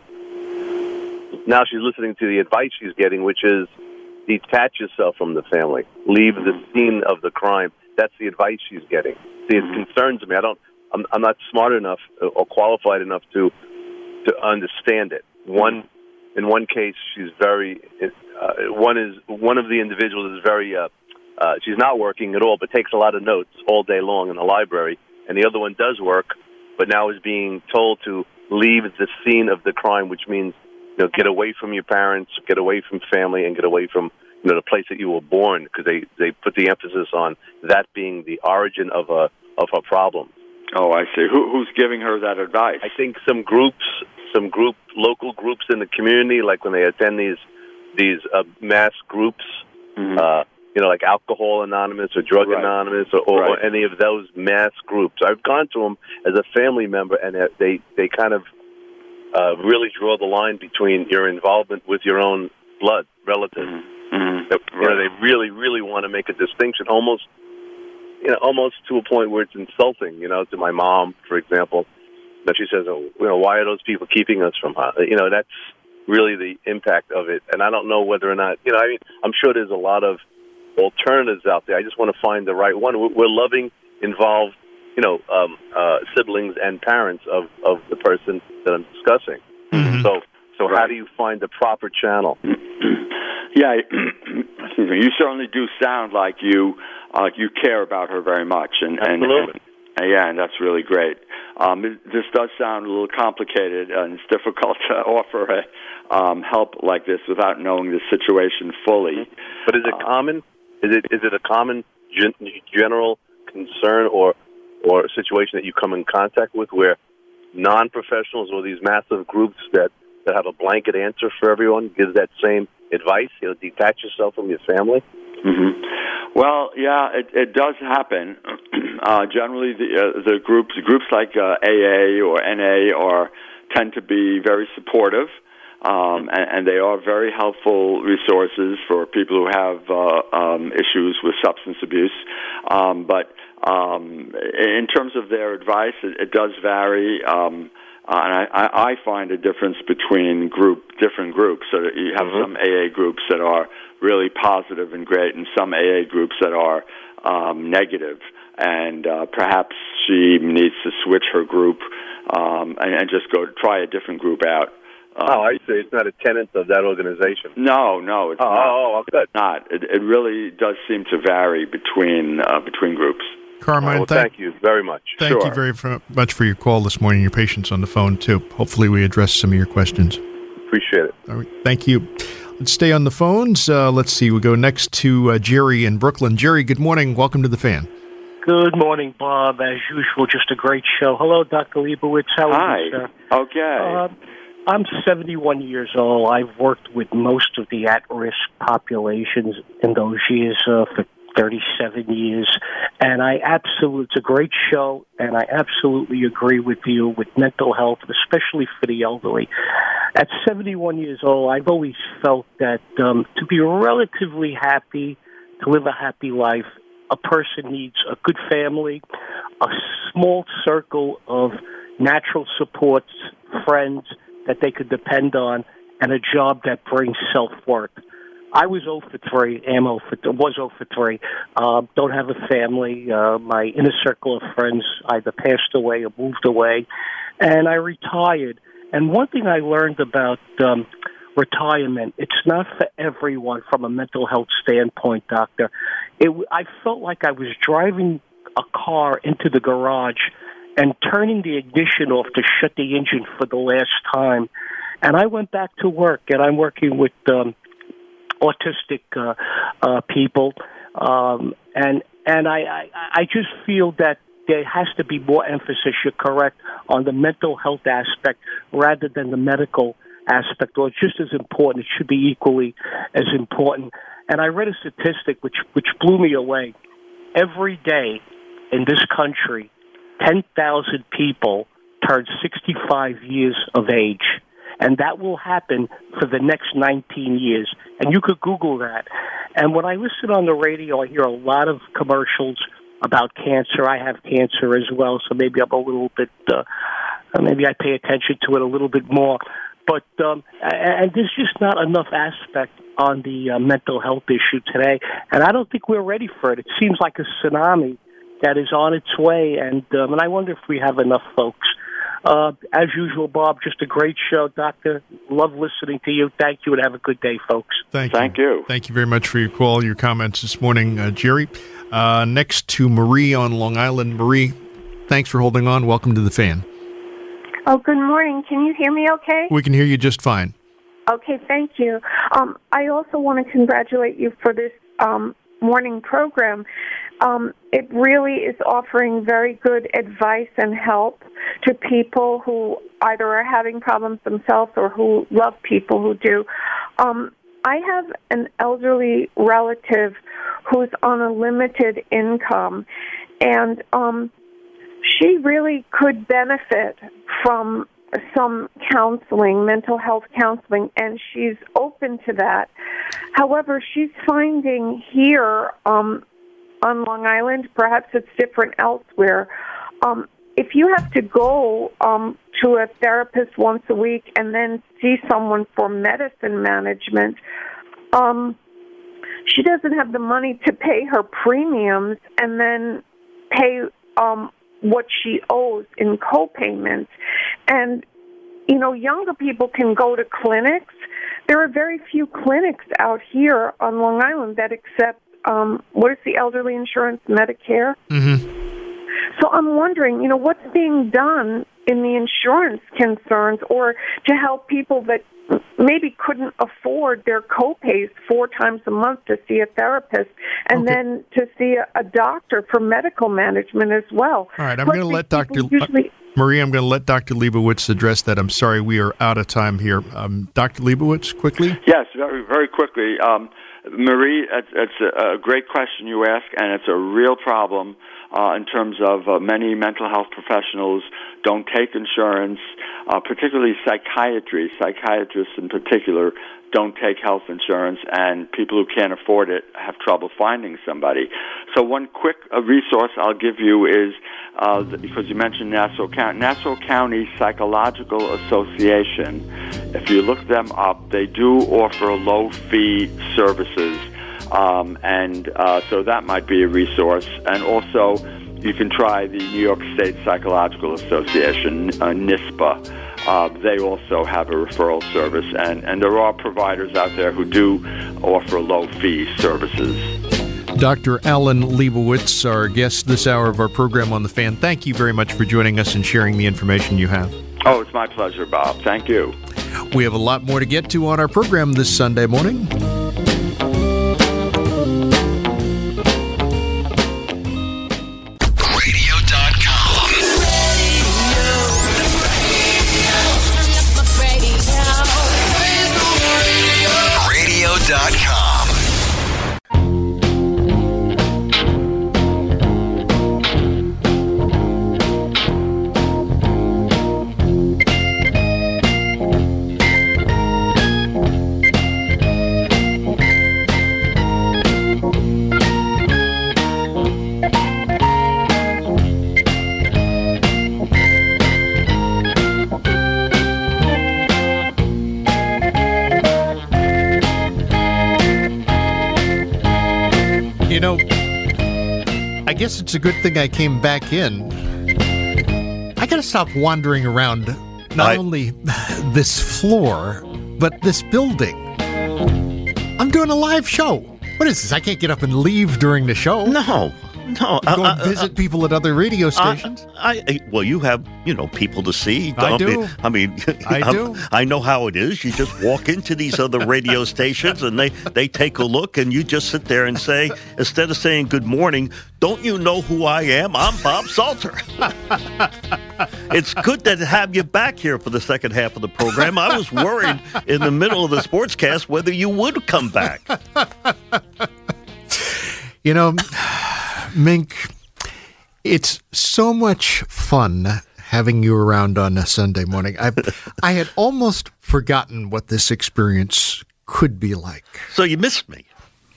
now she's listening to the advice she's getting, which is detach yourself from the family, leave the scene of the crime. That's the advice she's getting. See, it concerns me. I don't. I'm, I'm not smart enough or qualified enough to to understand it. One, in one case, she's very. Uh, one is one of the individuals is very. Uh, uh, she's not working at all, but takes a lot of notes all day long in the library. And the other one does work, but now is being told to leave the scene of the crime, which means you know get away from your parents, get away from family, and get away from you know the place that you were born, because they they put the emphasis on that being the origin of a of her problem. Oh, I see. Who, who's giving her that advice? I think some groups, some group, local groups in the community, like when they attend these these uh, mass groups, mm-hmm. uh, you know, like Alcohol Anonymous or Drug right. Anonymous or, or, right. or any of those mass groups. I've gone to them as a family member, and they they kind of uh, really draw the line between your involvement with your own blood relative. Mm-hmm. Mm-hmm. That, you know, they really, really want to make a distinction, almost. You know, almost to a point where it's insulting, you know, to my mom, for example. That she says, oh, you know, why are those people keeping us from her? You know, that's really the impact of it. And I don't know whether or not, you know, I mean, I'm sure there's a lot of alternatives out there. I just want to find the right one. We're loving, involved, you know, um, uh, siblings and parents of, of the person that I'm discussing. Mm-hmm. So, so right. how do you find the proper channel? Yeah, excuse me. You certainly do sound like you uh, you care about her very much, and Absolutely. and yeah, and that's really great. Um, it, this does sound a little complicated, and it's difficult to offer a, um, help like this without knowing the situation fully. But is it uh, common? Is it is it a common gen- general concern or or a situation that you come in contact with where non-professionals or these massive groups that, that have a blanket answer for everyone gives that same advice, you know, detach yourself from your family? Mm-hmm. Well, yeah, it, it does happen. uh, generally, the uh, the groups groups like uh, A A or N A are tend to be very supportive, um, and, and they are very helpful resources for people who have uh, um, issues with substance abuse. Um, but um, in terms of their advice, it, it does vary. Um, Uh, and I, I find a difference between group different groups. So that you have mm-hmm. some A A groups that are really positive and great, and some A A groups that are um, negative. And uh, perhaps she needs to switch her group um, and, and just go try a different group out. Um, oh, I see. It's not a tenet of that organization. No, no, it's oh, not. Oh, okay. It's not. It, it really does seem to vary between uh, between groups. Carmine, oh, well, thank, thank you very much. Thank sure. you very f- much for your call this morning, your patience on the phone, too. Hopefully we address some of your questions. Appreciate it. All right, thank you. Let's stay on the phones. Uh, let's see. We go next to uh, Jerry in Brooklyn. Jerry, good morning. Welcome to The Fan. Good morning, Bob. As usual, just a great show. Hello, Doctor Leibowitz. How are Hi. you, sir? Okay. Uh, I'm seventy-one years old. I've worked with most of the at-risk populations in those years uh, for thirty-seven years, and I absolutely, it's a great show, and I absolutely agree with you with mental health, especially for the elderly. At seventy-one years old, I've always felt that um, to be relatively happy, to live a happy life, a person needs a good family, a small circle of natural supports, friends that they could depend on, and a job that brings self-worth. I was zero for three, am zero for, was zero for three. Uh, don't have a family. Uh, my inner circle of friends either passed away or moved away, and I retired. And one thing I learned about um, retirement, it's not for everyone from a mental health standpoint, Doctor. It, I felt like I was driving a car into the garage and turning the ignition off to shut the engine for the last time. And I went back to work, and I'm working with um, autistic uh, uh, people, um, and and I, I I just feel that there has to be more emphasis, you're correct, on the mental health aspect rather than the medical aspect, or just as important. It should be equally as important. And I read a statistic which, which blew me away. Every day in this country, ten thousand people turn sixty-five years of age. And that will happen for the next nineteen years. And you could Google that. And when I listen on the radio, I hear a lot of commercials about cancer. I have cancer as well, so maybe I'm a little bit, uh, maybe I pay attention to it a little bit more. But um, and there's just not enough aspect on the uh, mental health issue today. And I don't think we're ready for it. It seems like a tsunami that is on its way. And, um, and I wonder if we have enough folks. Uh, as usual, Bob, just a great show, Doctor. Love listening to you. Thank you, and have a good day, folks. Thank, Thank you. you. Thank you very much for your call, your comments this morning, uh, Jerry. Uh, next to Marie on Long Island. Marie, thanks for holding on. Welcome to the Fan. Oh, good morning. Can you hear me okay? We can hear you just fine. Okay, thank you. Um, I also want to congratulate you for this um, morning program. Um, it really is offering very good advice and help to people who either are having problems themselves or who love people who do. Um, I have an elderly relative who's on a limited income, and um, she really could benefit from some counseling, mental health counseling, and she's open to that. However, she's finding here um, on Long Island, perhaps it's different elsewhere, um, if you have to go um, to a therapist once a week and then see someone for medicine management, um, she doesn't have the money to pay her premiums and then pay um, what she owes in co-payments. And, you know, younger people can go to clinics. There are very few clinics out here on Long Island that accept, um, what is the elderly insurance, Medicare? Mm-hmm. So I'm wondering, you know, what's being done in the insurance concerns or to help people that maybe couldn't afford their co-pays four times a month to see a therapist and okay. then to see a, a doctor for medical management as well. All right, I'm going to let Doctor Usually... Marie, I'm going to let Doctor Leibowitz address that. I'm sorry, we are out of time here. Um, Doctor Leibowitz, quickly? Yes, very, very quickly. Um, Marie, it's, it's a, a great question you ask, and it's a real problem uh, in terms of uh, many mental health professionals don't take insurance, uh, particularly psychiatry. Psychiatrists in particular don't take health insurance, and people who can't afford it have trouble finding somebody. So one quick uh, resource I'll give you is, uh, because you mentioned Nassau County, Nassau County Psychological Association. If you look them up, they do offer low-fee services, um, and uh, so that might be a resource. And also, you can try the New York State Psychological Association, uh, NISPA. Uh, they also have a referral service, and, and there are providers out there who do offer low-fee services. Doctor Alan Leibowitz, our guest this hour of our program on The Fan, thank you very much for joining us and sharing the information you have. Oh, it's my pleasure, Bob. Thank you. We have a lot more to get to on our program this Sunday morning. dot com. I guess it's a good thing I came back in. I got to stop wandering around not I... only this floor, but this building. I'm doing a live show. What is this? I can't get up and leave during the show. No. No, Go uh, and visit uh, people at other radio stations. I, I well, you have you know people to see. I do. Mean, I mean, I do. I know how it is. You just walk into these other radio stations, and they they take a look, and you just sit there and say, instead of saying good morning, don't you know who I am? I'm Bob Salter. It's good to have you back here for the second half of the program. I was worried in the middle of the sportscast whether you would come back. You know. Mink, it's so much fun having you around on a Sunday morning. I I had almost forgotten what this experience could be like. So you missed me.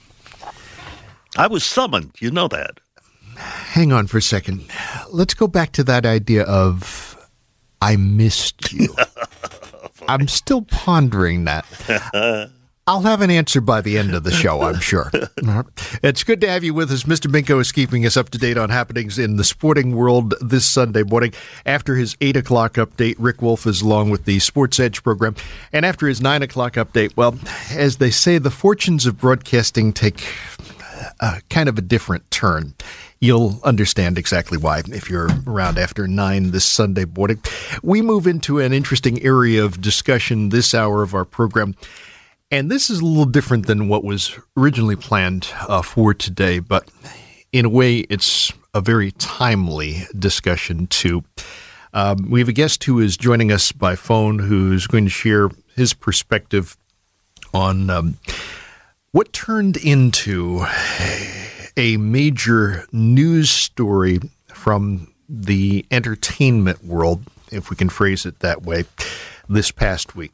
I was summoned. You know that. Hang on for a second. Let's go back to that idea of I missed you. I'm still pondering that. I'll have an answer by the end of the show, I'm sure. It's good to have you with us. Mister Minko is keeping us up to date on happenings in the sporting world this Sunday morning. After his eight o'clock update, Rick Wolf is along with the Sports Edge program. And after his nine o'clock update, well, as they say, the fortunes of broadcasting take a, kind of a different turn. You'll understand exactly why if you're around after nine this Sunday morning. We move into an interesting area of discussion this hour of our program. And this is a little different than what was originally planned uh, for today, but in a way, it's a very timely discussion, too. Um, we have a guest who is joining us by phone who's going to share his perspective on um, what turned into a major news story from the entertainment world, if we can phrase it that way, this past week.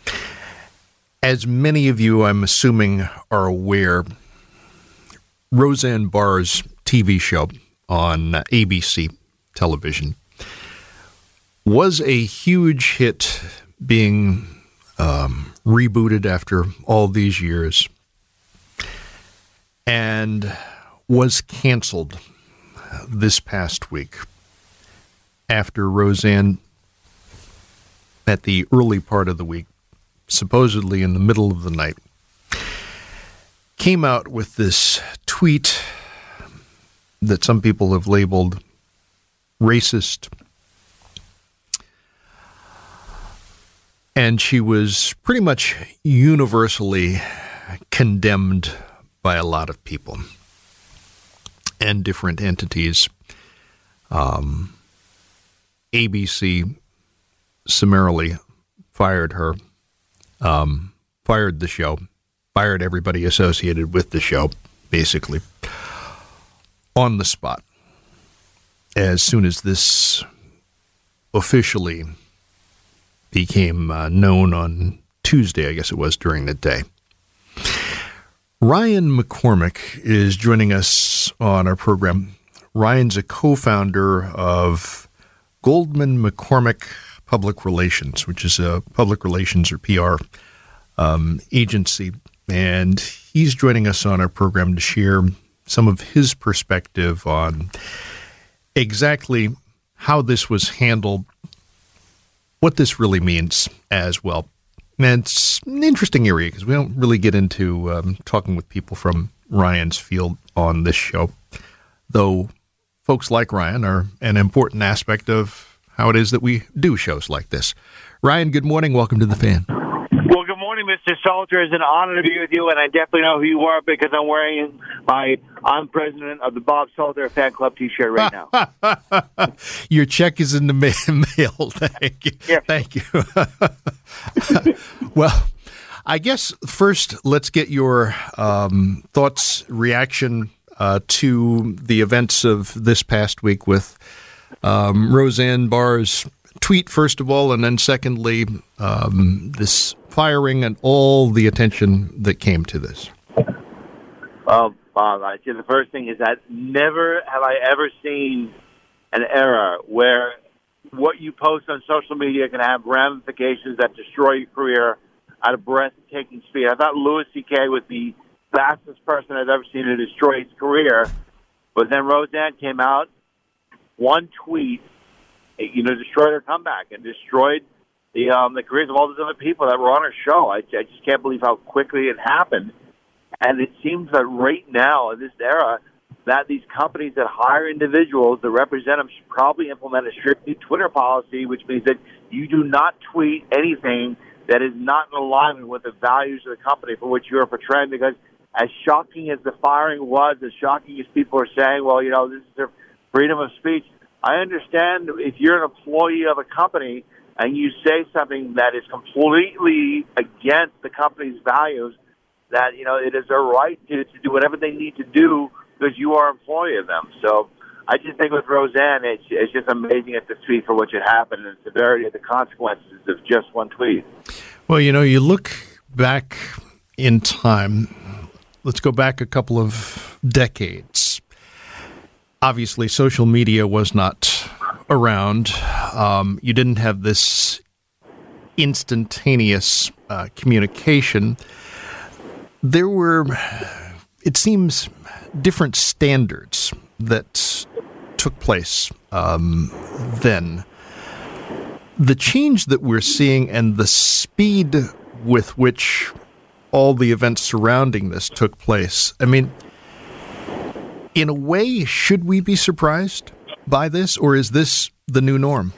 As many of you, I'm assuming, are aware, Roseanne Barr's T V show on A B C television was a huge hit, being um, rebooted after all these years, and was canceled this past week after Roseanne, at the early part of the week, supposedly in the middle of the night, came out with this tweet that some people have labeled racist. And she was pretty much universally condemned by a lot of people and different entities. Um, A B C summarily fired her. Um, fired the show, fired everybody associated with the show, basically, on the spot. As soon as this officially became uh, known on Tuesday, I guess it was, during the day. Ryan McCormick is joining us on our program. Ryan's a co-founder of Goldman McCormick Public Relations, which is a public relations or P R um, agency. And he's joining us on our program to share some of his perspective on exactly how this was handled, what this really means as well. And it's an interesting area because we don't really get into um, talking with people from Ryan's field on this show, though folks like Ryan are an important aspect of how it is that we do shows like this. Ryan, good morning. Welcome to The Fan. Well, good morning, Mister Salter. It's an honor to be with you, and I definitely know who you are because I'm wearing my I'm president of the Bob Salter Fan Club T-shirt right now. Your check is in the mail. Thank you. Yeah. Thank you. Well, I guess first let's get your um, thoughts, reaction uh, to the events of this past week with Um, Roseanne Barr's tweet, first of all, and then secondly, um, this firing and all the attention that came to this. Well, Bob, I see the first thing is that never have I ever seen an era where what you post on social media can have ramifications that destroy your career at a breathtaking speed. I thought Louis C K was the fastest person I've ever seen to destroy his career. But then Roseanne came out, one tweet, you know, destroyed her comeback and destroyed the um, the careers of all those other people that were on her show. I, I just can't believe how quickly it happened. And it seems that right now, in this era, that these companies that hire individuals that represent them should probably implement a strict Twitter policy, which means that you do not tweet anything that is not in alignment with the values of the company for which you are portraying. Because as shocking as the firing was, as shocking as people are saying, well, you know, this is their freedom of speech, I understand if you're an employee of a company and you say something that is completely against the company's values, that, you know, it is their right to, to do whatever they need to do because you are an employee of them. So I just think with Roseanne, it's, it's just amazing at the tweet for what should happen and the severity of the consequences of just one tweet. Well, you know, you look back in time, let's go back a couple of decades. Obviously, social media was not around. Um, you didn't have this instantaneous uh, communication. There were, it seems, different standards that took place um, then. The change that we're seeing and the speed with which all the events surrounding this took place, I mean, in a way, should we be surprised by this, or is this the new norm?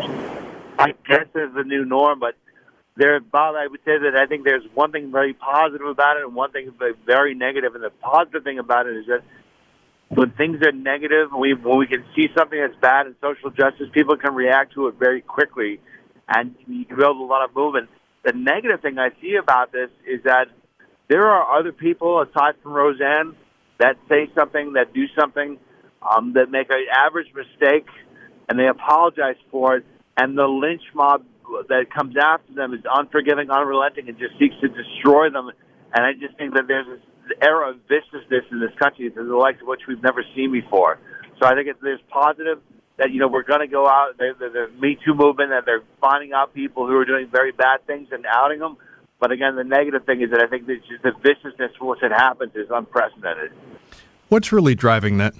I guess it's the new norm, but there, Bob, I would say that I think there's one thing very positive about it and one thing very negative. And the positive thing about it is that when things are negative, we, when we can see something that's bad in social justice, people can react to it very quickly, and you can build a lot of movement. The negative thing I see about this is that there are other people, aside from Roseanne, that say something, that do something, um, that make an average mistake, and they apologize for it, and the lynch mob that comes after them is unforgiving, unrelenting, and just seeks to destroy them. And I just think that there's this era of viciousness in this country, the likes of which we've never seen before. So I think it's, there's positive that, you know, we're going to go out, the, the, the Me Too movement, that they're finding out people who are doing very bad things and outing them. But again, the negative thing is that I think that just the viciousness for what happens is unprecedented. What's really driving that?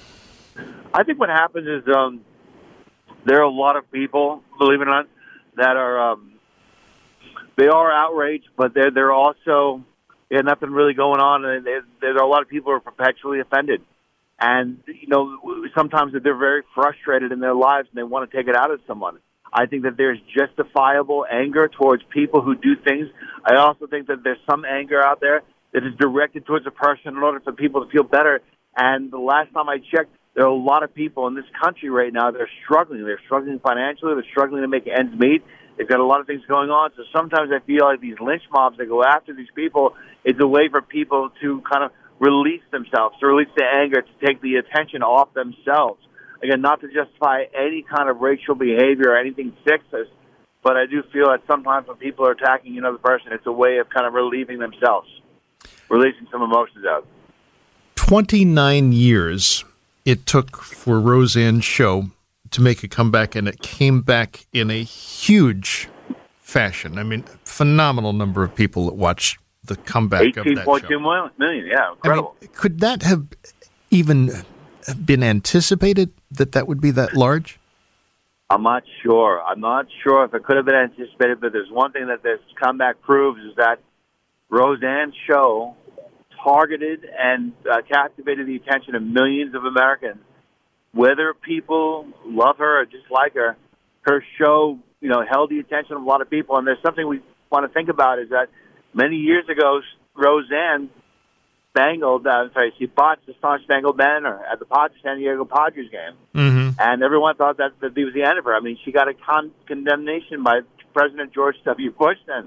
I think what happens is um, there are a lot of people, believe it or not, that are um, they are outraged, but they're they're also they have nothing really going on, and there there are a lot of people who are perpetually offended, and you know sometimes they're very frustrated in their lives and they want to take it out of someone. I think that there's justifiable anger towards people who do things. I also think that there's some anger out there that is directed towards a person in order for people to feel better. And the last time I checked, there are a lot of people in this country right now that are struggling. They're struggling financially. They're struggling to make ends meet. They've got a lot of things going on. So sometimes I feel like these lynch mobs that go after these people is a way for people to kind of release themselves, to release the anger, to take the attention off themselves. Again, not to justify any kind of racial behavior or anything sexist, but I do feel that sometimes when people are attacking another person, it's a way of kind of relieving themselves, releasing some emotions out. twenty-nine years it took for Roseanne's show to make a comeback, and it came back in a huge fashion. I mean, phenomenal number of people that watched the comeback of that show. eighteen point two million, yeah, incredible. I mean, could that have even been anticipated that that would be that large? I'm not sure. I'm not sure if it could have been anticipated, but there's one thing that this comeback proves is that Roseanne's show targeted and uh, captivated the attention of millions of Americans. Whether people love her or dislike her, her show, you know, held the attention of a lot of people. And there's something we want to think about is that many years ago, Roseanne Spangled, uh, sorry, she botched the Star Spangled Banner at the Padres, San Diego Padres game. Mm-hmm. And everyone thought that, that it was the end of her. I mean, she got a con- condemnation by President George W. Bush then.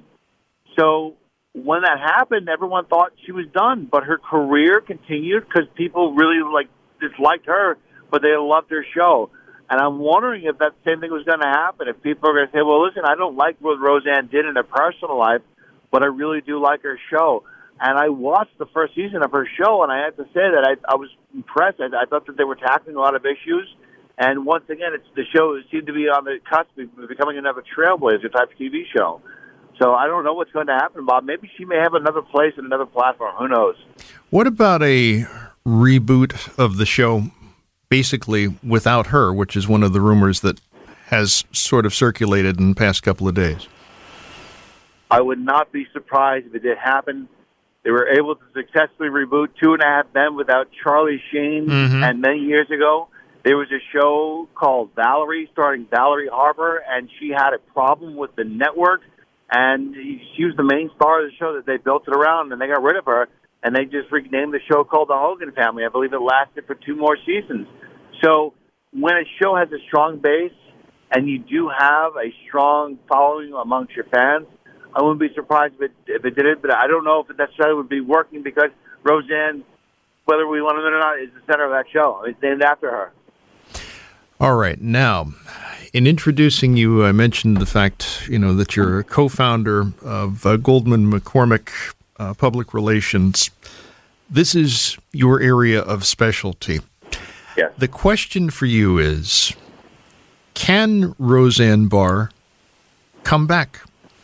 So when that happened, everyone thought she was done. But her career continued because people really like disliked her, but they loved her show. And I'm wondering if that same thing was going to happen. If people are going to say, well, listen, I don't like what Roseanne did in her personal life, but I really do like her show. And I watched the first season of her show, and I have to say that I, I was impressed. I, I thought that they were tackling a lot of issues. And once again, it's the show seemed to be on the cusp of becoming another trailblazer type of T V show. So I don't know what's going to happen, Bob. Maybe she may have another place and another platform. Who knows? What about a reboot of the show basically without her, which is one of the rumors that has sort of circulated in the past couple of days. I would not be surprised if it did happen. They were able to successfully reboot Two and a Half Men without Charlie Sheen, mm-hmm. and many years ago, there was a show called Valerie, starring Valerie Harper, and she had a problem with the network, and she was the main star of the show that they built it around, and they got rid of her, and they just renamed the show called The Hogan Family. I believe it lasted for two more seasons. So when a show has a strong base, and you do have a strong following amongst your fans, I wouldn't be surprised if it, if it did it, but I don't know if it necessarily would be working because Roseanne, whether we want it or not, is the center of that show. It's named after her. All right. Now, in introducing you, I mentioned the fact, you know, that you're a co-founder of uh, Goldman McCormick uh, Public Relations. This is your area of specialty. Yes. The question for you is, can Roseanne Barr come back?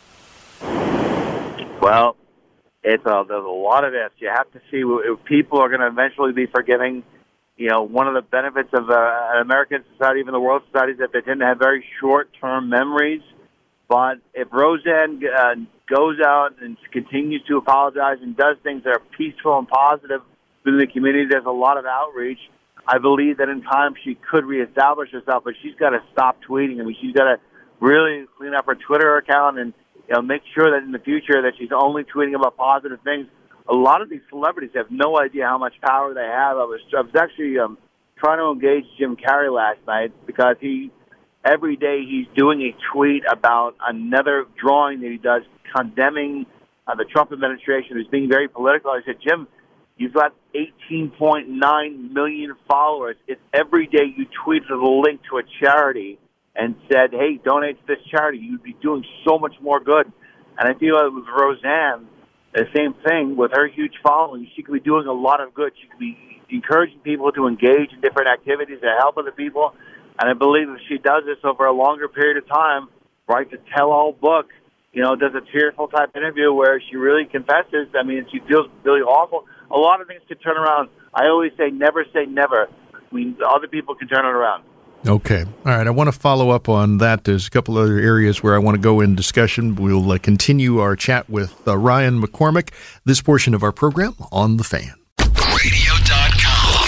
Well, it's a, there's a lot of ifs. You have to see if people are going to eventually be forgiving. You know, one of the benefits of uh, an American society, even the world society, is that they tend to have very short-term memories. But if Roseanne uh, goes out and continues to apologize and does things that are peaceful and positive within the community, there's a lot of outreach. I believe that in time she could reestablish herself, but she's got to stop tweeting. I mean, she's got to really clean up her Twitter account and, you know, make sure that in the future that she's only tweeting about positive things. A lot of these celebrities have no idea how much power they have. I was, I was actually um, trying to engage Jim Carrey last night because he, every day he's doing a tweet about another drawing that he does condemning uh, the Trump administration who's being very political. I said, Jim, you've got eighteen point nine million followers. If every day you tweeted a link to a charity and said, hey, donate to this charity, you'd be doing so much more good. And I feel like with Roseanne, the same thing. With her huge following, she could be doing a lot of good. She could be encouraging people to engage in different activities to help other people. And I believe if she does this over a longer period of time, writes a tell-all book, you know, does a tearful type interview where she really confesses, I mean, she feels really awful, a lot of things could turn around. I always say never say never. I mean, other people can turn it around. Okay. All right. I want to follow up on that. There's a couple other areas where I want to go in discussion. We'll uh, continue our chat with uh, Ryan McCormick, this portion of our program on The Fan. Radio dot com.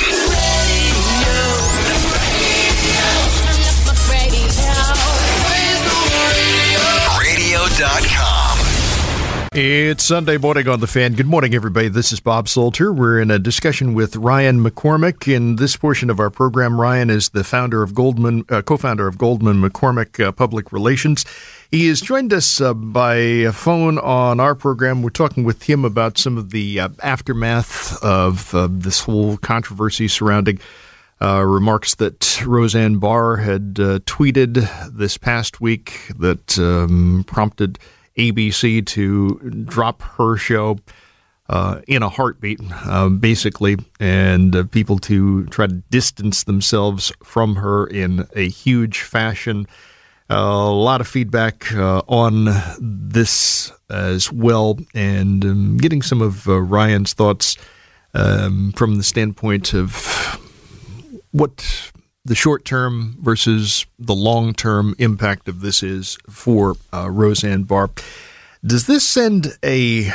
Radio dot com. It's Sunday morning on The Fan. Good morning, everybody. This is Bob Salter. We're in a discussion with Ryan McCormick. In this portion of our program, Ryan is the founder of Goldman, uh, co-founder of Goldman McCormick uh, Public Relations. He has joined us uh, by phone on our program. We're talking with him about some of the uh, aftermath of uh, this whole controversy surrounding uh, remarks that Roseanne Barr had uh, tweeted this past week that um, prompted A B C to drop her show uh, in a heartbeat, uh, basically, and uh, people to try to distance themselves from her in a huge fashion. Uh, a lot of feedback uh, on this as well, and um, getting some of uh, Ryan's thoughts um, from the standpoint of what the short-term versus the long-term impact of this is for uh, Roseanne Barr. Does this send a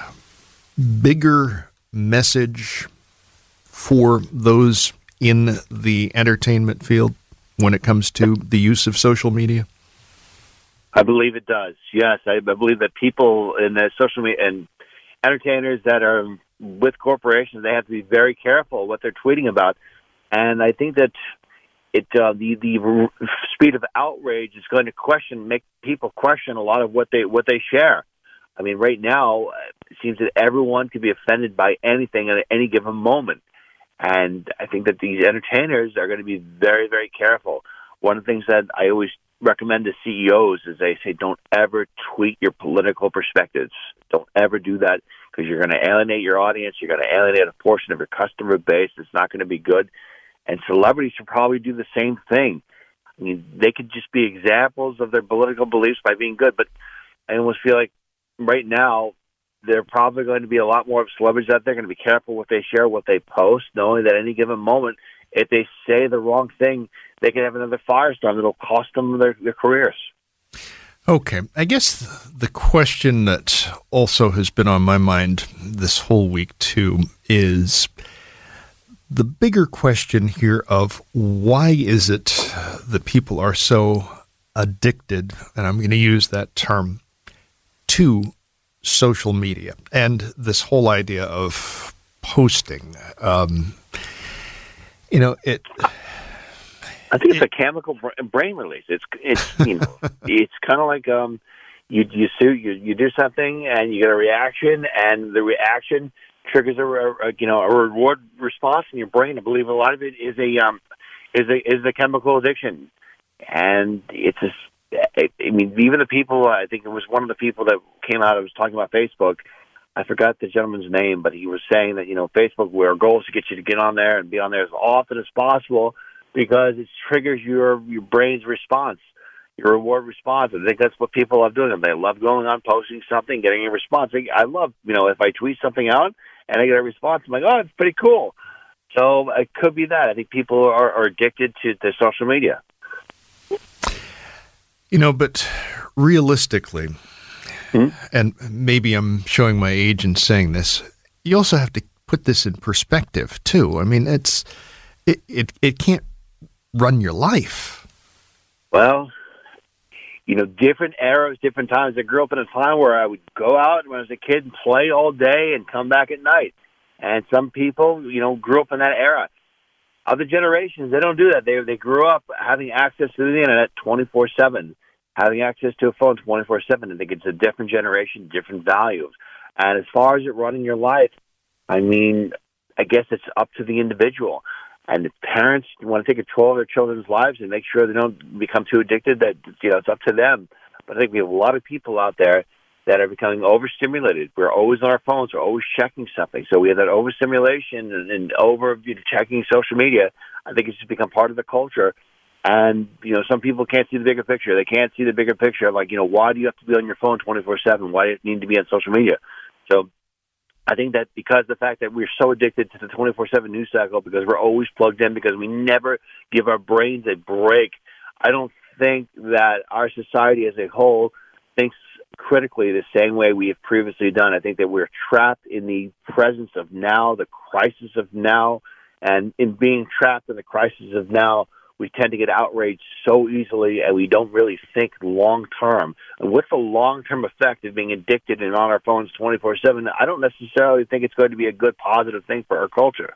bigger message for those in the entertainment field when it comes to the use of social media? I believe it does. Yes, I believe that people in the social media and entertainers that are with corporations, they have to be very careful what they're tweeting about. And I think that it uh, the the speed of outrage is going to question make people question a lot of what they what they share. I mean, right now it seems that everyone can be offended by anything at any given moment, and I think that these entertainers are going to be very, very careful. One of the things that I always recommend to C E Os is they say, don't ever tweet your political perspectives. Don't ever do that because you're going to alienate your audience. You're going to alienate a portion of your customer base. It's not going to be good. And celebrities should probably do the same thing. I mean, they could just be examples of their political beliefs by being good. But I almost feel like right now there are probably going to be a lot more celebrities out there going to be careful what they share, what they post, knowing that at any given moment, if they say the wrong thing, they can have another firestorm that'll cost them their, their careers. Okay. I guess the question that also has been on my mind this whole week, too, is the bigger question here of why is it that people are so addicted, and I'm going to use that term, to social media and this whole idea of posting. Um, you know, it... I think it's it, a chemical brain release. It's it's you know it's kind of like um you you do you you do something and you get a reaction, and the reaction triggers a, a you know a reward response in your brain. I believe a lot of it is a um is a is a chemical addiction, and it's a, I mean even the people, I think it was one of the people that came out and was talking about Facebook. I forgot the gentleman's name, but he was saying that you know Facebook, where our goal is to get you to get on there and be on there as often as possible, because it triggers your, your brain's response, your reward response. I think that's what people love doing. They love going on, posting something, getting a response. I love, you know, if I tweet something out and I get a response, I'm like, oh, it's pretty cool. So it could be that. I think people are, are addicted to, to social media. You know, but realistically, hmm? and maybe I'm showing my age in saying this, you also have to put this in perspective, too. I mean, it's it it, it can't run your life. Well, you know, different eras, different times. I grew up in a time where I would go out when I was a kid and play all day and come back at night. And some people, you know, grew up in that era. Other generations, they don't do that. They they grew up having access to the internet twenty-four seven, having access to a phone twenty-four seven. I think it's a different generation, different values. And as far as it running your life, I mean, I guess it's up to the individual. And if parents want to take control of their children's lives and make sure they don't become too addicted, that, you know, it's up to them. But I think we have a lot of people out there that are becoming overstimulated. We're always on our phones. We're always checking something. So we have that overstimulation and, and over you know, checking social media. I think it's just become part of the culture. And, you know, some people can't see the bigger picture. They can't see the bigger picture. Like, you know, why do you have to be on your phone twenty-four seven? Why do you need to be on social media? So I think that because the fact that we're so addicted to the twenty-four seven news cycle, because we're always plugged in, because we never give our brains a break, I don't think that our society as a whole thinks critically the same way we have previously done. I think that we're trapped in the presence of now, the crisis of now, and in being trapped in the crisis of now, we tend to get outraged so easily, and we don't really think long-term. And what's the long-term effect of being addicted and on our phones twenty-four seven? I don't necessarily think it's going to be a good, positive thing for our culture.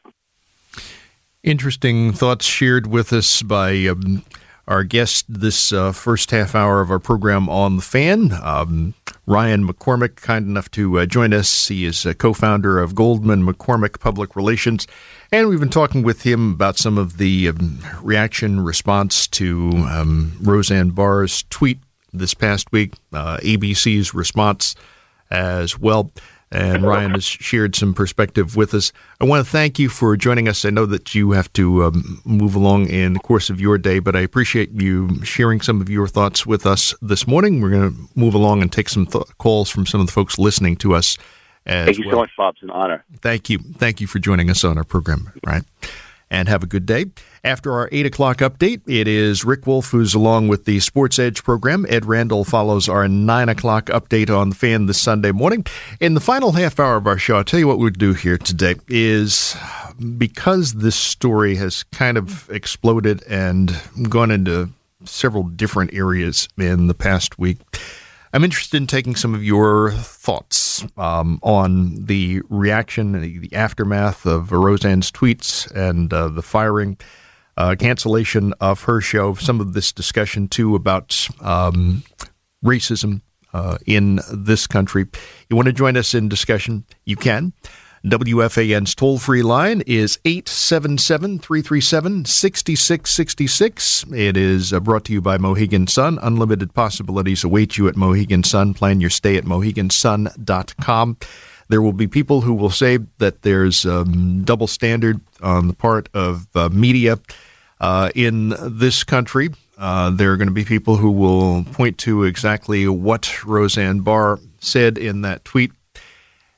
Interesting thoughts shared with us by um, our guest this uh, first half hour of our program on The Fan, um, Ryan McCormick, kind enough to uh, join us. He is a co-founder of Goldman McCormick Public Relations, and we've been talking with him about some of the um, reaction response to um, Roseanne Barr's tweet this past week, uh, A B C's response as well. And Ryan has shared some perspective with us. I want to thank you for joining us. I know that you have to um, move along in the course of your day, but I appreciate you sharing some of your thoughts with us this morning. We're going to move along and take some th- calls from some of the folks listening to us as Thank you well. so much, Bob. It's an honor. Thank you. Thank you for joining us on our program, Ryan. And have a good day. After our eight o'clock update, it is Rick Wolf, who's along with the Sports Edge program. Ed Randall follows our nine o'clock update on The Fan this Sunday morning. In the final half hour of our show, I'll tell you what we'll do here today is, because this story has kind of exploded and gone into several different areas in the past week, I'm interested in taking some of your thoughts um, on the reaction, the aftermath of Roseanne's tweets and uh, the firing, uh, cancellation of her show, some of this discussion, too, about um, racism uh, in this country. You want to join us in discussion? You can. W F A N's toll-free line is eight seven seven, three three seven, six six six six. It is uh, brought to you by Mohegan Sun. Unlimited possibilities await you at Mohegan Sun. Plan your stay at mohegan sun dot com. There will be people who will say that there's um, double standard on the part of uh, media uh, in this country. Uh, there are going to be people who will point to exactly what Roseanne Barr said in that tweet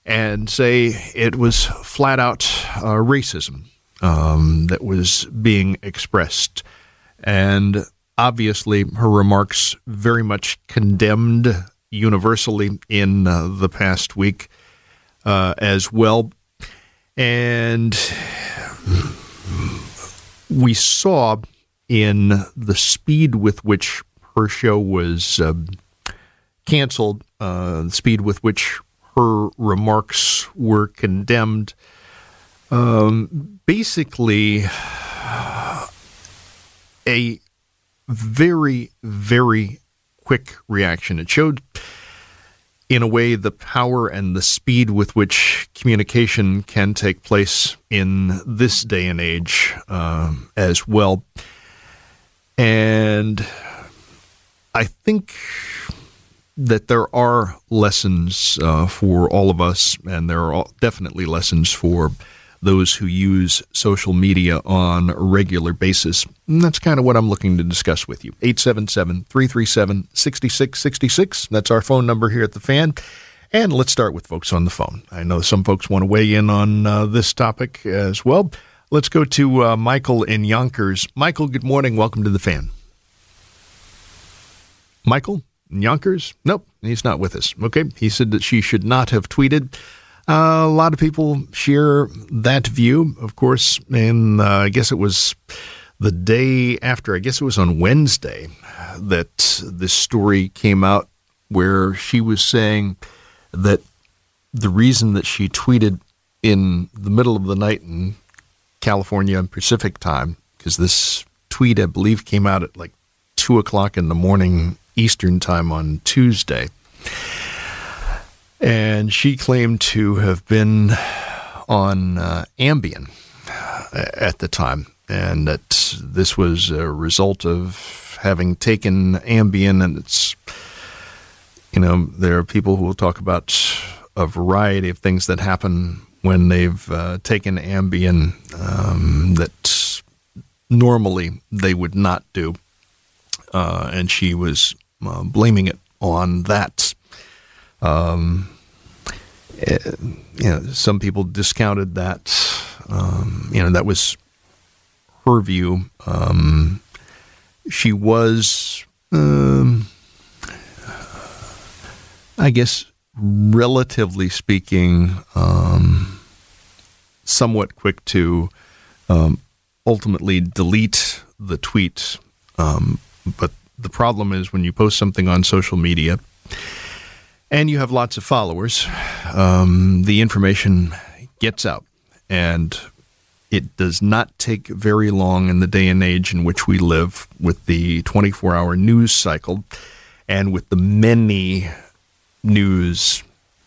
and say it was flat out uh, racism um, that was being expressed. And obviously, her remarks very much condemned universally in uh, the past week uh, as well. And we saw in the speed with which her show was uh, canceled, uh, the speed with which her remarks were condemned, um, basically a very, very quick reaction. It showed, in a way, the power and the speed with which communication can take place in this day and age uh, as well. And I think that there are lessons uh, for all of us, and there are definitely lessons for those who use social media on a regular basis. And that's kind of what I'm looking to discuss with you. eight seven seven, three three seven, six six six six. That's our phone number here at the Fan. And let's start with folks on the phone. I know some folks want to weigh in on uh, this topic as well. Let's go to uh, Michael in Yonkers. Michael, good morning. Welcome to the Fan. Michael in Yonkers? Nope, he's not with us. Okay, he said that she should not have tweeted. Uh, a lot of people share that view, of course, and uh, I guess it was the day after, I guess it was on Wednesday, that this story came out where she was saying that the reason that she tweeted in the middle of the night in California Pacific time, because this tweet, I believe, came out at like two o'clock in the morning Eastern time on Tuesday. And she claimed to have been on uh, Ambien at the time, and that this was a result of having taken Ambien. And it's, you know, there are people who will talk about a variety of things that happen when they've uh, taken Ambien um, that normally they would not do. Uh, and she was uh, blaming it on that. Um, you know, some people discounted that. Um, you know, that was her view. Um, she was, um, I guess, relatively speaking, um, somewhat quick to um, ultimately delete the tweet. Um, but the problem is when you post something on social media and you have lots of followers, um, the information gets out. And it does not take very long in the day and age in which we live, with the twenty-four hour news cycle and with the many news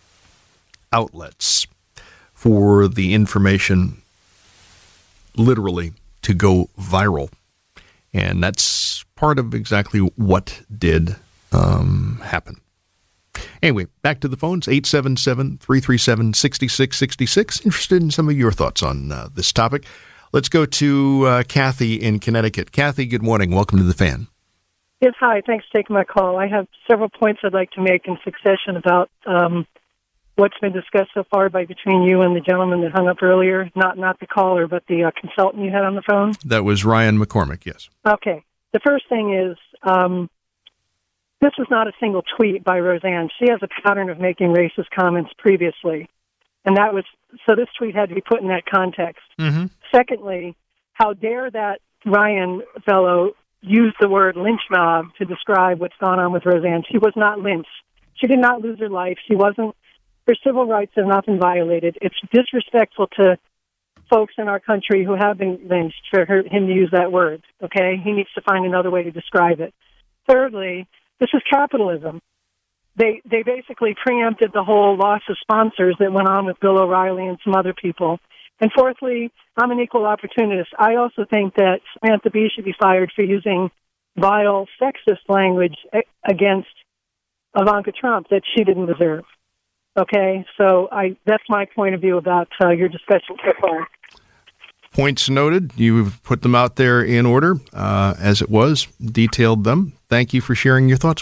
outlets, for the information literally to go viral. And that's part of exactly what did um, happen. Anyway, back to the phones, eight seven seven, three three seven, six six six six. Interested in some of your thoughts on uh, this topic. Let's go to uh, Kathy in Connecticut. Kathy, good morning. Welcome to the Fan. Yes, hi. Thanks for taking my call. I have several points I'd like to make in succession about um, what's been discussed so far by between you and the gentleman that hung up earlier. Not not the caller, but the uh, consultant you had on the phone. That was Ryan McCormick, yes. Okay. The first thing is, um, this was not a single tweet by Roseanne. She has a pattern of making racist comments previously. And that was, so this tweet had to be put in that context. Mm-hmm. Secondly, how dare that Ryan fellow use the word lynch mob to describe what's gone on with Roseanne. She was not lynched. She did not lose her life. She wasn't, her civil rights have not been violated. It's disrespectful to folks in our country who have been lynched for her, him to use that word, okay? He needs to find another way to describe it. Thirdly, this is capitalism. They they basically preempted the whole loss of sponsors that went on with Bill O'Reilly and some other people. And fourthly, I'm an equal opportunist. I also think that Samantha Bee should be fired for using vile, sexist language against Ivanka Trump that she didn't deserve. Okay? So I that's my point of view about uh, your discussion so far. Points noted. You've put them out there in order, uh, as it was, detailed them. Thank you for sharing your thoughts with us.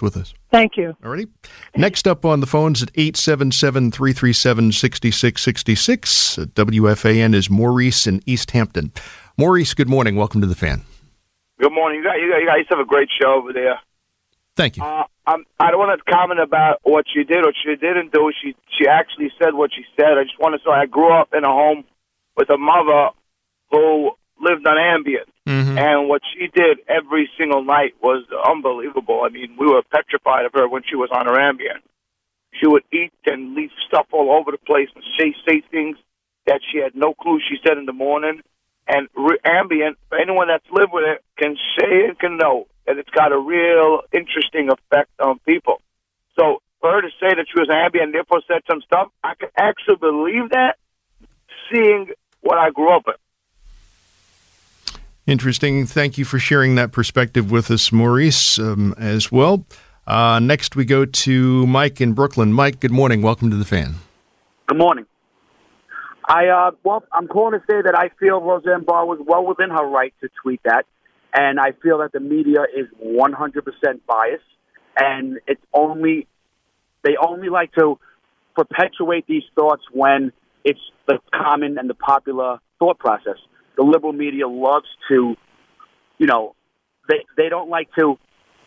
Thank you. All righty. Next up on the phones at eight seven seven, three three seven, six six six six. W F A N is Maurice in East Hampton. Maurice, good morning. Welcome to The Fan. Good morning. You guys, you guys have a great show over there. Thank you. Uh, I'm, I don't want to comment about what she did or she didn't do. She she actually said what she said. I just want to say I grew up in a home with a mother who lived on Ambien. Mm-hmm. And what she did every single night was unbelievable. I mean, we were petrified of her when she was on her Ambien. She would eat and leave stuff all over the place and say, say things that she had no clue she said in the morning. And re- Ambien, anyone that's lived with it can say and can know that it's got a real interesting effect on people. So for her to say that she was Ambien and therefore said some stuff, I can actually believe that, seeing what I grew up with. Interesting. Thank you for sharing that perspective with us, Maurice, um, as well. Uh, next, we go to Mike in Brooklyn. Mike, good morning. Welcome to The Fan. Good morning. I uh, well, I'm calling to say that I feel Roseanne Barr was well within her right to tweet that, and I feel that the media is one hundred percent biased, and it's only they only like to perpetuate these thoughts when it's the common and the popular thought process. The liberal media loves to, you know, they they don't like to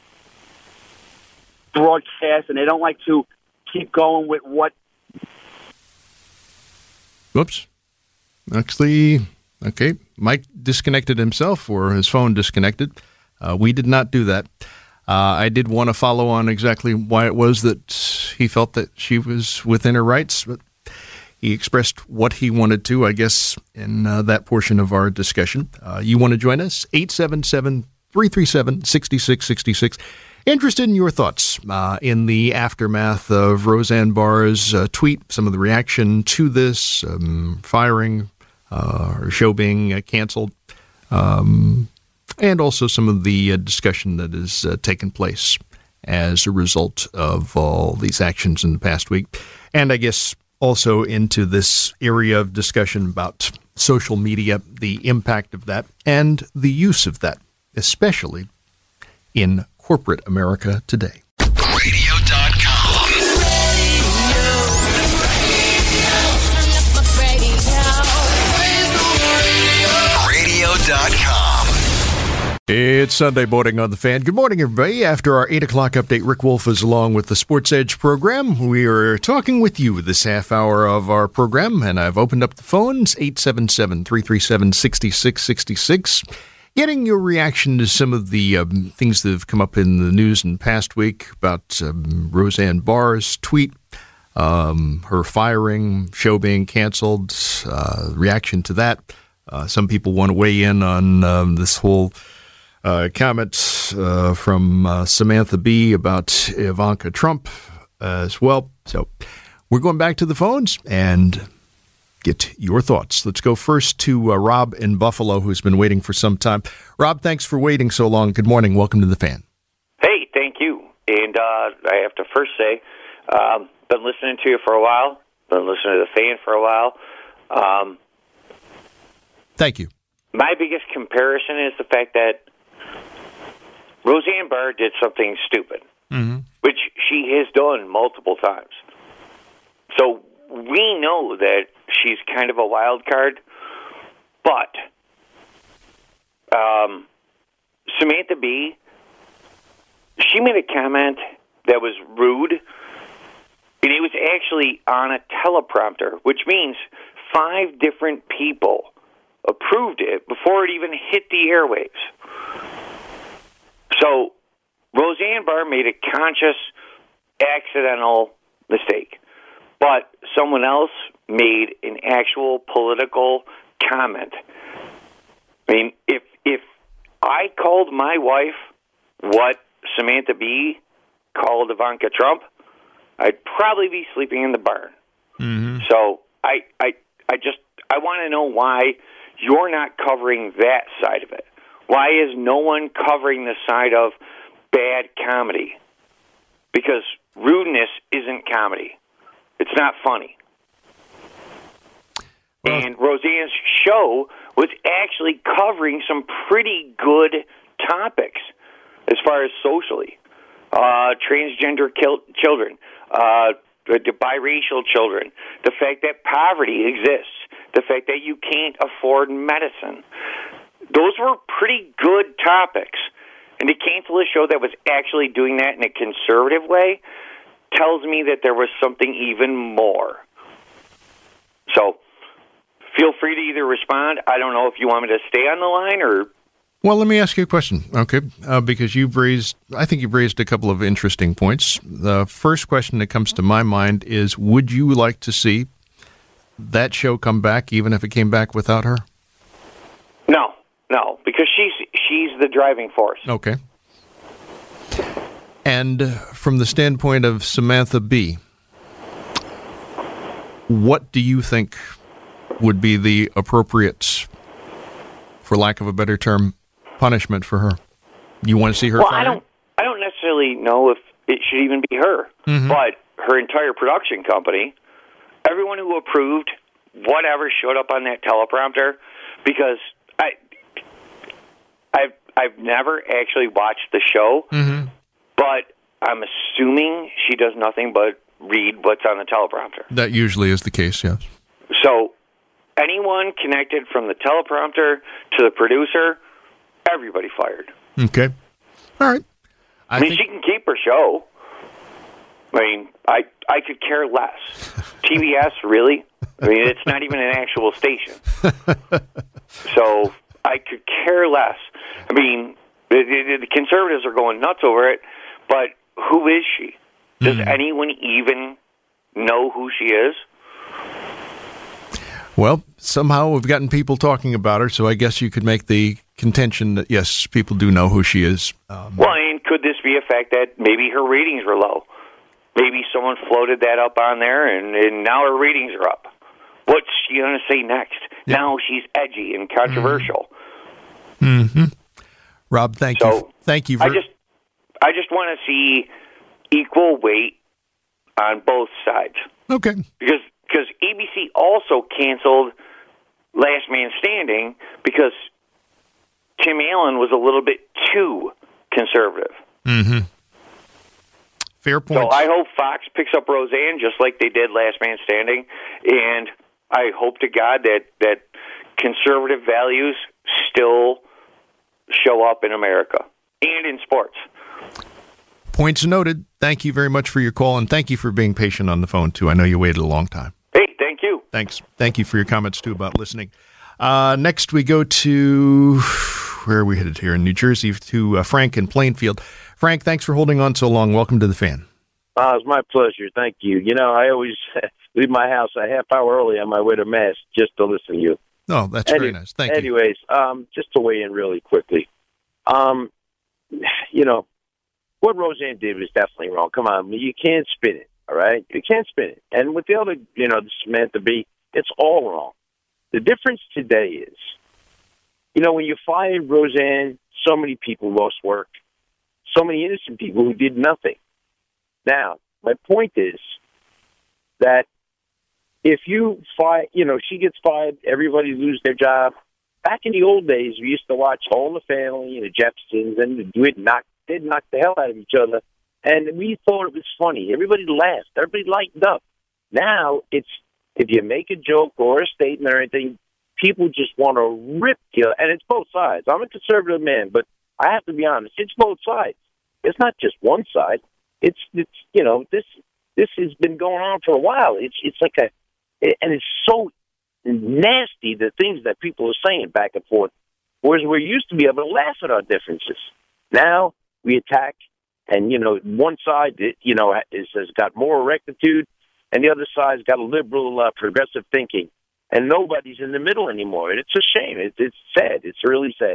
broadcast, and they don't like to keep going with what. Whoops. Actually, okay, Mike disconnected himself, or his phone disconnected. Uh, we did not do that. Uh, I did want to follow on exactly why it was that he felt that she was within her rights, but he expressed what he wanted to, I guess, in uh, that portion of our discussion. Uh, you want to join us? eight seven seven, three three seven, six six six six. Interested in your thoughts uh, in the aftermath of Roseanne Barr's uh, tweet, some of the reaction to this, um, firing, uh, her show being uh, canceled, um, and also some of the uh, discussion that has uh, taken place as a result of all these actions in the past week. And I guess also into this area of discussion about social media, the impact of that, and the use of that, especially in corporate America today. radio dot com. radio dot com. It's Sunday morning on The Fan. Good morning, everybody. After our eight o'clock update, Rick Wolf is along with the Sports Edge program. We are talking with you this half hour of our program, and I've opened up the phones, eight seven seven, three three seven, six six six six. Getting your reaction to some of the um, things that have come up in the news in the past week about um, Roseanne Barr's tweet, um, her firing, show being canceled, uh, reaction to that. Uh, some people want to weigh in on um, this whole uh, comment uh, from uh, Samantha Bee about Ivanka Trump uh, as well. So we're going back to the phones and get your thoughts. Let's go first to uh, Rob in Buffalo, who's been waiting for some time. Rob, thanks for waiting so long. Good morning. Welcome to The Fan. Hey, thank you. And uh, I have to first say, um, been listening to you for a while. Been listening to The Fan for a while. Um, thank you. My biggest comparison is the fact that Roseanne Barr did something stupid, mm-hmm. which she has done multiple times. So we know that she's kind of a wild card, but um, Samantha Bee, she made a comment that was rude, and it was actually on a teleprompter, which means five different people approved it before it even hit the airwaves. So Roseanne Barr made a conscious, accidental mistake. But someone else made an actual political comment. I mean, if if I called my wife what Samantha Bee called Ivanka Trump, I'd probably be sleeping in the barn. Mm-hmm. So I I I just I want to know why you're not covering that side of it. Why is no one covering the side of bad comedy? Because rudeness isn't comedy. It's not funny. Well, and Roseanne's show was actually covering some pretty good topics as far as socially. uh, transgender kil- children, uh, the, the biracial children, the fact that poverty exists, the fact that you can't afford medicine. Those were pretty good topics. And to cancel a show that was actually doing that in a conservative way tells me that there was something even more. So feel free to either respond. I don't know if you want me to stay on the line or... Well, let me ask you a question, okay? Uh, because you've raised, I think you've raised a couple of interesting points. The first question that comes to my mind is, would you like to see that show come back, even if it came back without her? No, no, because she's she's the driving force. Okay. And from the standpoint of Samantha Bee, what do you think would be the appropriate, for lack of a better term, punishment for her? You want to see her Well, fired? I don't, I don't necessarily know if it should even be her, Mhm. but her entire production company, everyone who approved whatever showed up on that teleprompter, because I, I've, I've never actually watched the show, Mm-hmm. but I'm assuming she does nothing but read what's on the teleprompter. That usually is the case, yes. So anyone connected from the teleprompter to the producer, everybody fired. Okay. All right. I, mean, she can keep her show. I mean, I I could care less. T B S, really? I mean, it's not even an actual station. So I could care less. I mean, the, the, the conservatives are going nuts over it, but who is she? Does anyone even know who she is? Well, somehow we've gotten people talking about her, so I guess you could make the contention that, yes, people do know who she is. Um, Well, and could this be a fact that maybe her ratings were low? Maybe someone floated that up on there, and, and now her ratings are up. What's she going to say next? Yeah. Now she's edgy and controversial. Mm-hmm. Rob, thank So, you. Thank you. I For, just, I just want to see equal weight on both sides. Okay. Because because A B C also canceled Last Man Standing because Tim Allen was a little bit too conservative. Mm-hmm. Fair point. So I hope Fox picks up Roseanne just like they did Last Man Standing, and I hope to God that, that conservative values still show up in America and in sports. Points noted. Thank you very much for your call, and thank you for being patient on the phone, too. I know you waited a long time. Hey, thank you. Thanks. Thank you for your comments, too, about listening. Uh, next, we go to, where are we headed here? In New Jersey, to uh, Frank in Plainfield. Frank, thanks for holding on so long. Welcome to the Fan. Uh, it's my pleasure. Thank you. You know, I always leave my house a half hour early on my way to Mass just to listen to you. Oh, that's Any- very nice. Thank you. Anyways, um, just to weigh in really quickly. Um, you know, what Roseanne did was definitely wrong. Come on, you can't spin it, all right? You can't spin it. And with the other, you know, the Samantha Bee, it's all wrong. The difference today is, you know, when you fired Roseanne, so many people lost work. So many innocent people who did nothing. Now, my point is that if you fire, you know, she gets fired, everybody loses their job. Back in the old days, we used to watch All in the Family and the Jeffersons, and we'd knock, they'd knock the hell out of each other. And we thought it was funny. Everybody laughed. Everybody lightened up. Now, it's if you make a joke or a statement or anything, people just want to rip you. And it's both sides. I'm a conservative man, but I have to be honest. It's both sides. It's not just one side. It's, it's you know, this this has been going on for a while. It's it's like a, and it's so nasty, the things that people are saying back and forth. Whereas we used to be able to laugh at our differences. Now we attack, and, you know, one side, you know, is, has got more rectitude, and the other side's got a liberal, uh, progressive thinking. And nobody's in the middle anymore. And it's a shame. It, it's sad. It's really sad.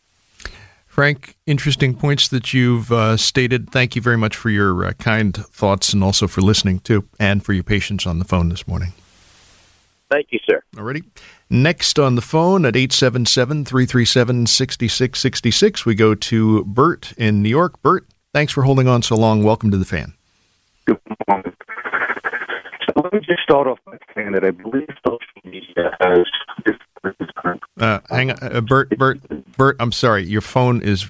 Frank, interesting points that you've uh, stated. Thank you very much for your uh, kind thoughts and also for listening, too, and for your patience on the phone this morning. Thank you, sir. Alrighty. Next on the phone at eight seven seven, three three seven, six six six six, we go to Bert in New York. Bert, thanks for holding on so long. Welcome to the Fan. Good morning. So let me just start off by saying that I believe social media has... Uh, hang on, uh, Bert, Bert, Bert, I'm sorry. Your phone is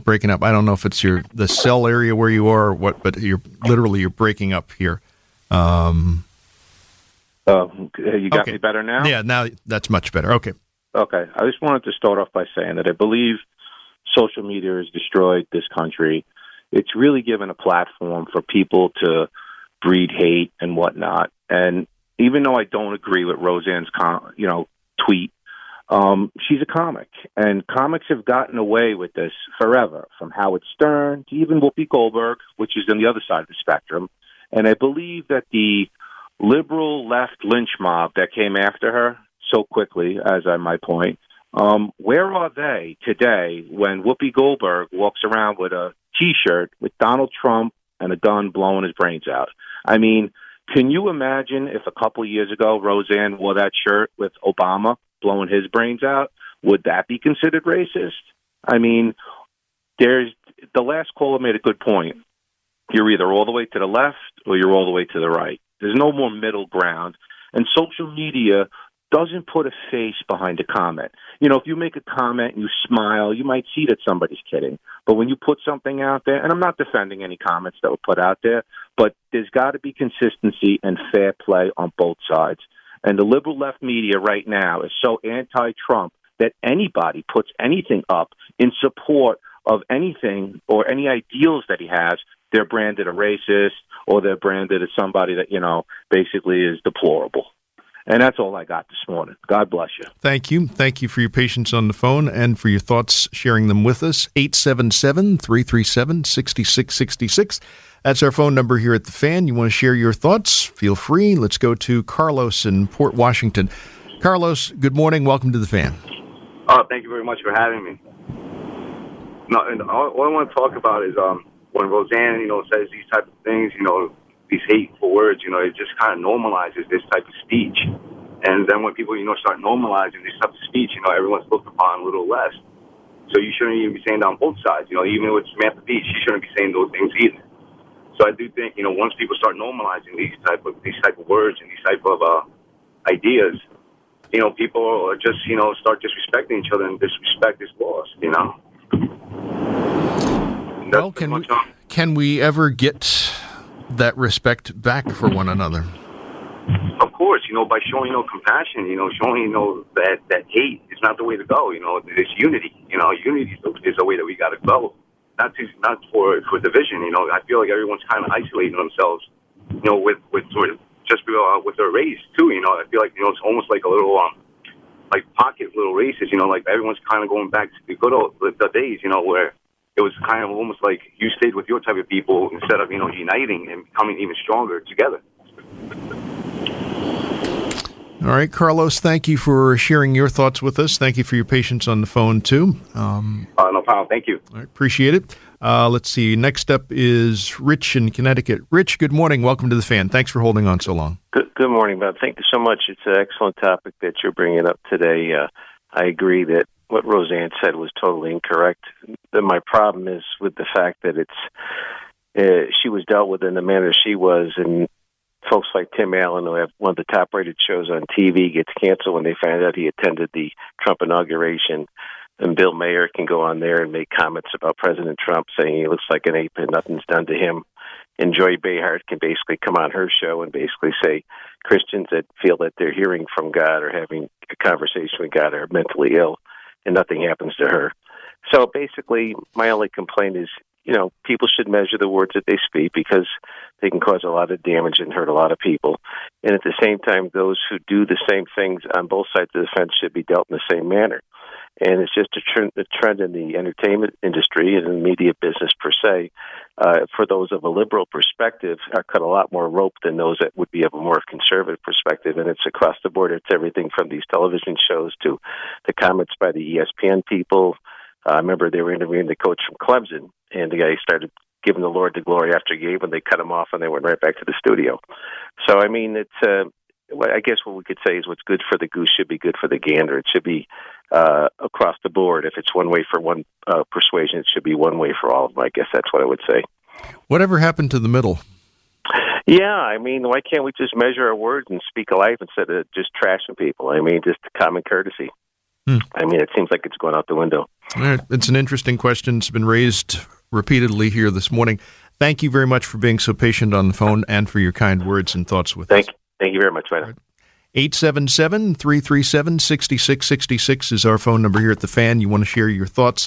breaking up. I don't know if it's your the cell area where you are or what, but you're literally you're breaking up here. Um, Uh, you got okay. me better now? Yeah, now that's much better. Okay. Okay. I just wanted to start off by saying that I believe social media has destroyed this country. It's really given a platform for people to breed hate and whatnot. And even though I don't agree with Roseanne's, com- you know, tweet, um, she's a comic, and comics have gotten away with this forever, from Howard Stern to even Whoopi Goldberg, which is on the other side of the spectrum. And I believe that the liberal left lynch mob that came after her so quickly, as I might point, um, where are they today when Whoopi Goldberg walks around with a T-shirt with Donald Trump and a gun blowing his brains out? I mean, can you imagine if a couple of years ago Roseanne wore that shirt with Obama blowing his brains out? Would that be considered racist? I mean, there's the last caller made a good point. You're either all the way to the left or you're all the way to the right. There's no more middle ground. And social media doesn't put a face behind a comment. You know, if you make a comment and you smile, you might see that somebody's kidding. But when you put something out there, and I'm not defending any comments that were put out there, but there's got to be consistency and fair play on both sides. And the liberal left media right now is so anti-Trump that anybody puts anything up in support of anything or any ideals that he has, they're branded a racist or they're branded as somebody that, you know, basically is deplorable. And that's all I got this morning. God bless you. Thank you. Thank you for your patience on the phone and for your thoughts, sharing them with us. eight seven seven, three three seven, six six six six. That's our phone number here at The Fan. You want to share your thoughts? Feel free. Let's go to Carlos in Port Washington. Carlos, good morning. Welcome to The Fan. Oh, thank you very much for having me. No, and all, all I want to talk about is um, when Roseanne, you know, says these type of things, you know, these hateful words, you know, it just kind of normalizes this type of speech. And then when people, you know, start normalizing this type of speech, you know, everyone's looked upon a little less. So you shouldn't even be saying that on both sides. You know, even with Samantha Bee, she shouldn't be saying those things either. So I do think, you know, once people start normalizing these type of these type of words and these type of uh, ideas, you know, people are just, you know, start disrespecting each other, and disrespect is lost, you know. Well, can we, can we ever get that respect back for one another? Of course, you know, by showing, you know, compassion, you know, showing, you know, that, that hate is not the way to go. You know, it's unity. You know, unity is the way that we got to go. Not to, not for for division. You know, I feel like everyone's kind of isolating themselves. You know, with with sort of just uh, with their race too. You know, I feel like, you know, it's almost like a little um like pocket little races. You know, like everyone's kind of going back to the good old the, the days. You know, where it was kind of almost like you stayed with your type of people instead of, you know, uniting and becoming even stronger together. All right, Carlos, thank you for sharing your thoughts with us. Thank you for your patience on the phone, too. Um, uh, no problem. Thank you. I appreciate it. Uh, let's see. Next up is Rich in Connecticut. Rich, good morning. Welcome to The Fan. Thanks for holding on so long. Good, good morning, Bob. Thank you so much. It's an excellent topic that you're bringing up today. Uh, I agree that what Roseanne said was totally incorrect. The, my problem is with the fact that it's uh, she was dealt with in the manner she was, and folks like Tim Allen, who have one of the top-rated shows on T V, gets canceled when they find out he attended the Trump inauguration. And Bill Maher can go on there and make comments about President Trump, saying he looks like an ape and nothing's done to him. And Joy Behar can basically come on her show and basically say Christians that feel that they're hearing from God or having a conversation with God are mentally ill, and nothing happens to her. So basically, my only complaint is, you know, people should measure the words that they speak, because they can cause a lot of damage and hurt a lot of people. And at the same time, those who do the same things on both sides of the fence should be dealt in the same manner. And it's just a trend, a trend in the entertainment industry and in the media business per se, uh, for those of a liberal perspective, are cut a lot more rope than those that would be of a more conservative perspective. And it's across the board. It's everything from these television shows to the comments by the E S P N people. Uh, I remember they were interviewing the coach from Clemson, and the guy started giving the Lord the glory after game when they cut him off, and they went right back to the studio. So, I mean, it's uh, I guess what we could say is what's good for the goose should be good for the gander. It should be uh, across the board. If it's one way for one uh, persuasion, it should be one way for all of them. I guess that's what I would say. Whatever happened to the middle? Yeah, I mean, why can't we just measure our words and speak life instead of just trashing people? I mean, just common courtesy. Hmm. I mean, it seems like it's going out the window. All right. It's an interesting question. It's been raised repeatedly here this morning. Thank you very much for being so patient on the phone and for your kind words and thoughts with Thank us. Thank you very much, Ryan. eight seven seven, three three seven, six six six six is our phone number here at The Fan. You want to share your thoughts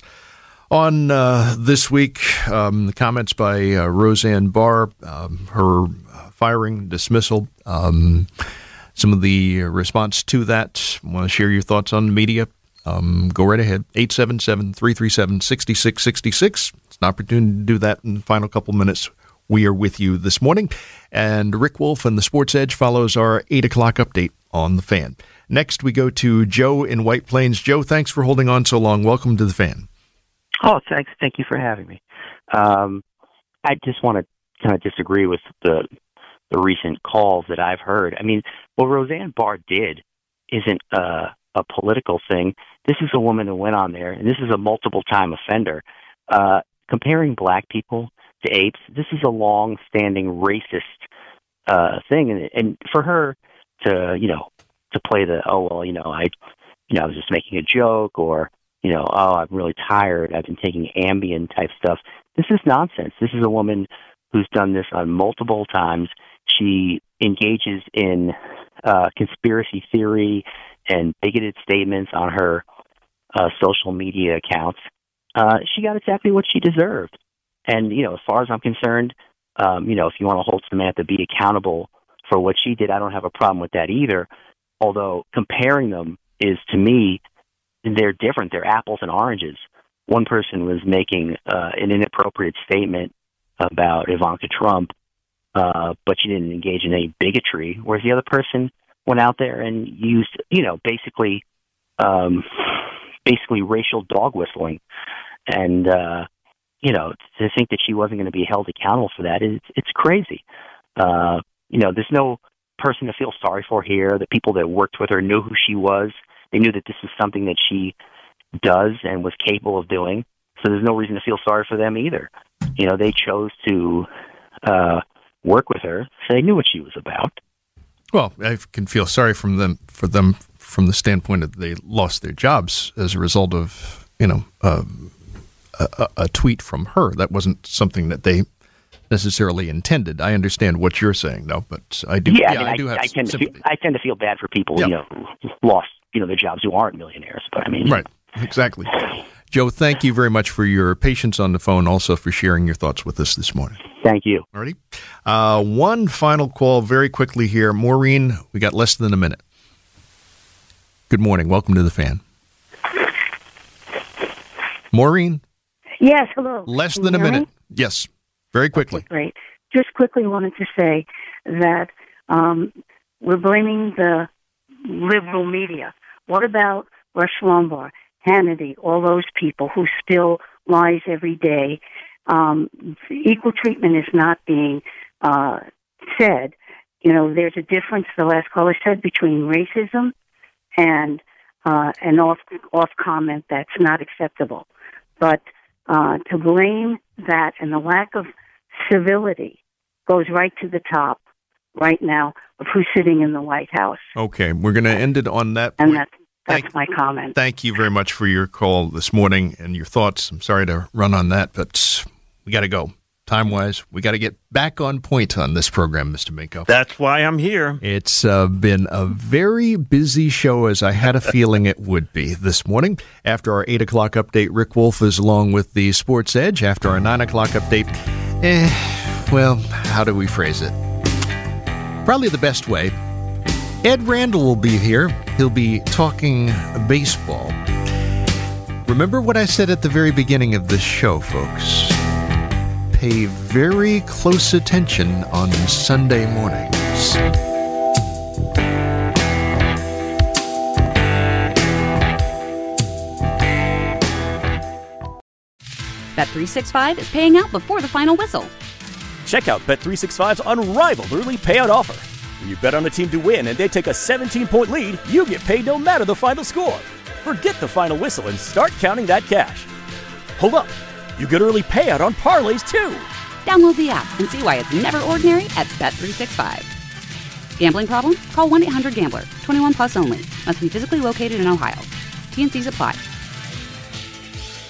on uh, this week, um, the comments by uh, Roseanne Barr, um, her firing, dismissal, um, some of the response to that. Want to share your thoughts on the media? Um, go right ahead. eight seven seven, three three seven, six six six six. It's an opportunity to do that in the final couple minutes. We are with you this morning. And Rick Wolf and the Sports Edge follows our eight o'clock update on The Fan. Next, we go to Joe in White Plains. Joe, thanks for holding on so long. Welcome to The Fan. Oh, thanks. Thank you for having me. Um, I just want to kind of disagree with the the recent calls that I've heard. I mean, what Roseanne Barr did isn't uh, a political thing. This is a woman who went on there, and this is a multiple-time offender. Uh, comparing black people to apes, this is a long-standing racist uh, thing, and, and for her to, you know, to play the, oh, well, you know, I, you know, I was just making a joke, or, you know, oh, I'm really tired, I've been taking Ambien type stuff. This is nonsense. This is a woman who's done this on multiple times. She engages in uh, conspiracy theory and bigoted statements on her uh, social media accounts. Uh, she got exactly what she deserved. And, you know, as far as I'm concerned, um, you know, if you want to hold Samantha Bee accountable for what she did, I don't have a problem with that either. Although comparing them is, to me, they're different. They're apples and oranges. One person was making uh, an inappropriate statement about Ivanka Trump, uh, but she didn't engage in any bigotry, whereas the other person went out there and used, you know, basically, um, basically racial dog whistling. And, uh, you know, to think that she wasn't going to be held accountable for that, is it's crazy. Uh, you know, there's no person to feel sorry for here. The people that worked with her knew who she was. They knew that this is something that she does and was capable of doing. So there's no reason to feel sorry for them either. You know, they chose to uh, work with her, so they knew what she was about. Well, I can feel sorry from them for them from the standpoint that they lost their jobs as a result of, you know, uh, a, a tweet from her. That wasn't something that they necessarily intended. I understand what you're saying, though, but I do. Yeah, yeah I, mean, I do I, have I tend sympathy. to feel, I tend to feel bad for people, Yep. you know, who lost, you know, their jobs who aren't millionaires. But I mean, Right, exactly. Joe, thank you very much for your patience on the phone, also for sharing your thoughts with us this morning. Thank you. Alrighty. Uh, one final call very quickly here. Maureen, we got less than a minute. Good morning. Welcome to The Fan. Maureen, Yes, hello. less Can than a you hear minute. me? Yes, very quickly. Okay, great. Just quickly wanted to say that um, we're blaming the liberal media. What about Rush Limbaugh, Hannity, all those people who still lies every day? Um, equal treatment is not being uh, said. You know, there's a difference, the last caller said, between racism and uh, an off, off comment that's not acceptable. But uh, to blame that and the lack of civility goes right to the top right now of who's sitting in the White House. Okay, we're going to end it on that And point. that's, that's my comment. Thank you very much for your call this morning and your thoughts. I'm sorry to run on that, but we got to go. Time-wise, we got to get back on point on this program, Mister Minko. That's why I'm here. It's uh, been a very busy show, as I had a feeling it would be this morning. After our eight o'clock update, Rick Wolf is along with the Sports Edge. After our nine o'clock update, eh, well, how do we phrase it? Probably the best way. Ed Randall will be here. He'll be talking baseball. Remember what I said at the very beginning of this show, folks. Pay very close attention on Sunday mornings. Bet three sixty-five is paying out before the final whistle. Check out Bet three sixty-five's unrivaled early payout offer. When you bet on a team to win and they take a seventeen-point lead, you get paid no matter the final score. Forget the final whistle and start counting that cash. Hold up. You get early payout on parlays, too. Download the app and see why it's never ordinary at Bet three sixty-five. Gambling problem? Call one eight hundred gambler. twenty-one plus only. Must be physically located in Ohio. T N Cs apply.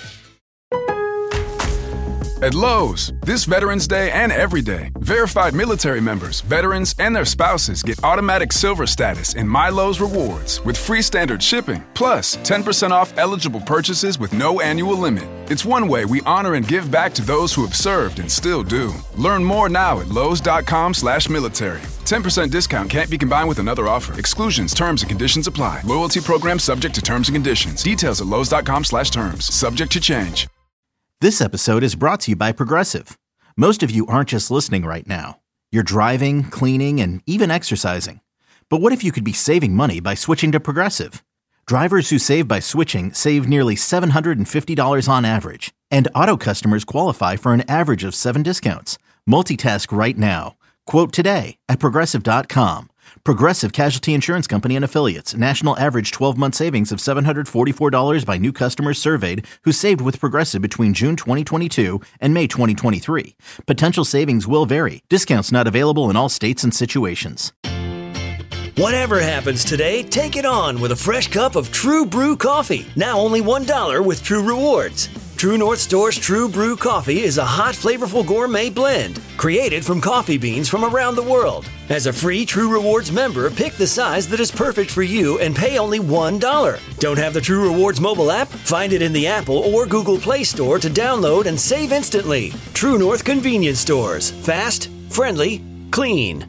At Lowe's, this Veterans Day and every day, verified military members, veterans, and their spouses get automatic silver status in My Lowe's Rewards with free standard shipping, plus ten percent off eligible purchases with no annual limit. It's one way we honor and give back to those who have served and still do. Learn more now at lowes.com slash military. ten percent discount can't be combined with another offer. Exclusions, terms, and conditions apply. Loyalty program subject to terms and conditions. Details at lowes.com slash terms. Subject to change. This episode is brought to you by Progressive. Most of you aren't just listening right now. You're driving, cleaning, and even exercising. But what if you could be saving money by switching to Progressive? Drivers who save by switching save nearly seven hundred fifty dollars on average. And auto customers qualify for an average of seven discounts. Multitask right now. Quote today at Progressive dot com. Progressive Casualty Insurance Company and Affiliates. National average twelve-month savings of seven hundred forty-four dollars by new customers surveyed who saved with Progressive between June twenty twenty-two and May twenty twenty-three. Potential savings will vary. Discounts not available in all states and situations. Whatever happens today, take it on with a fresh cup of True Brew coffee. Now only one dollar with True Rewards. True North Store's True Brew coffee is a hot, flavorful gourmet blend created from coffee beans from around the world. As a free True Rewards member, pick the size that is perfect for you and pay only one dollar. Don't have the True Rewards mobile app? Find it in the Apple or Google Play Store to download and save instantly. True North Convenience Stores. Fast, friendly, clean.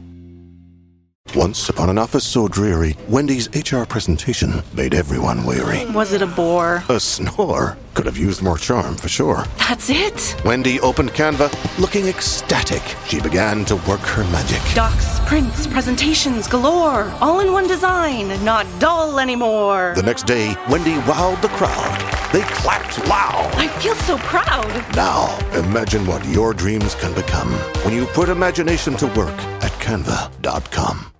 Once upon an office so dreary, Wendy's H R presentation made everyone weary. Was it a bore? A snore. Could have used more charm for sure. That's it? Wendy opened Canva, looking ecstatic. She began to work her magic. Docs, prints, presentations galore. All in one design, not dull anymore. The next day, Wendy wowed the crowd. They clapped loud. I feel so proud. Now, imagine what your dreams can become when you put imagination to work at canva dot com.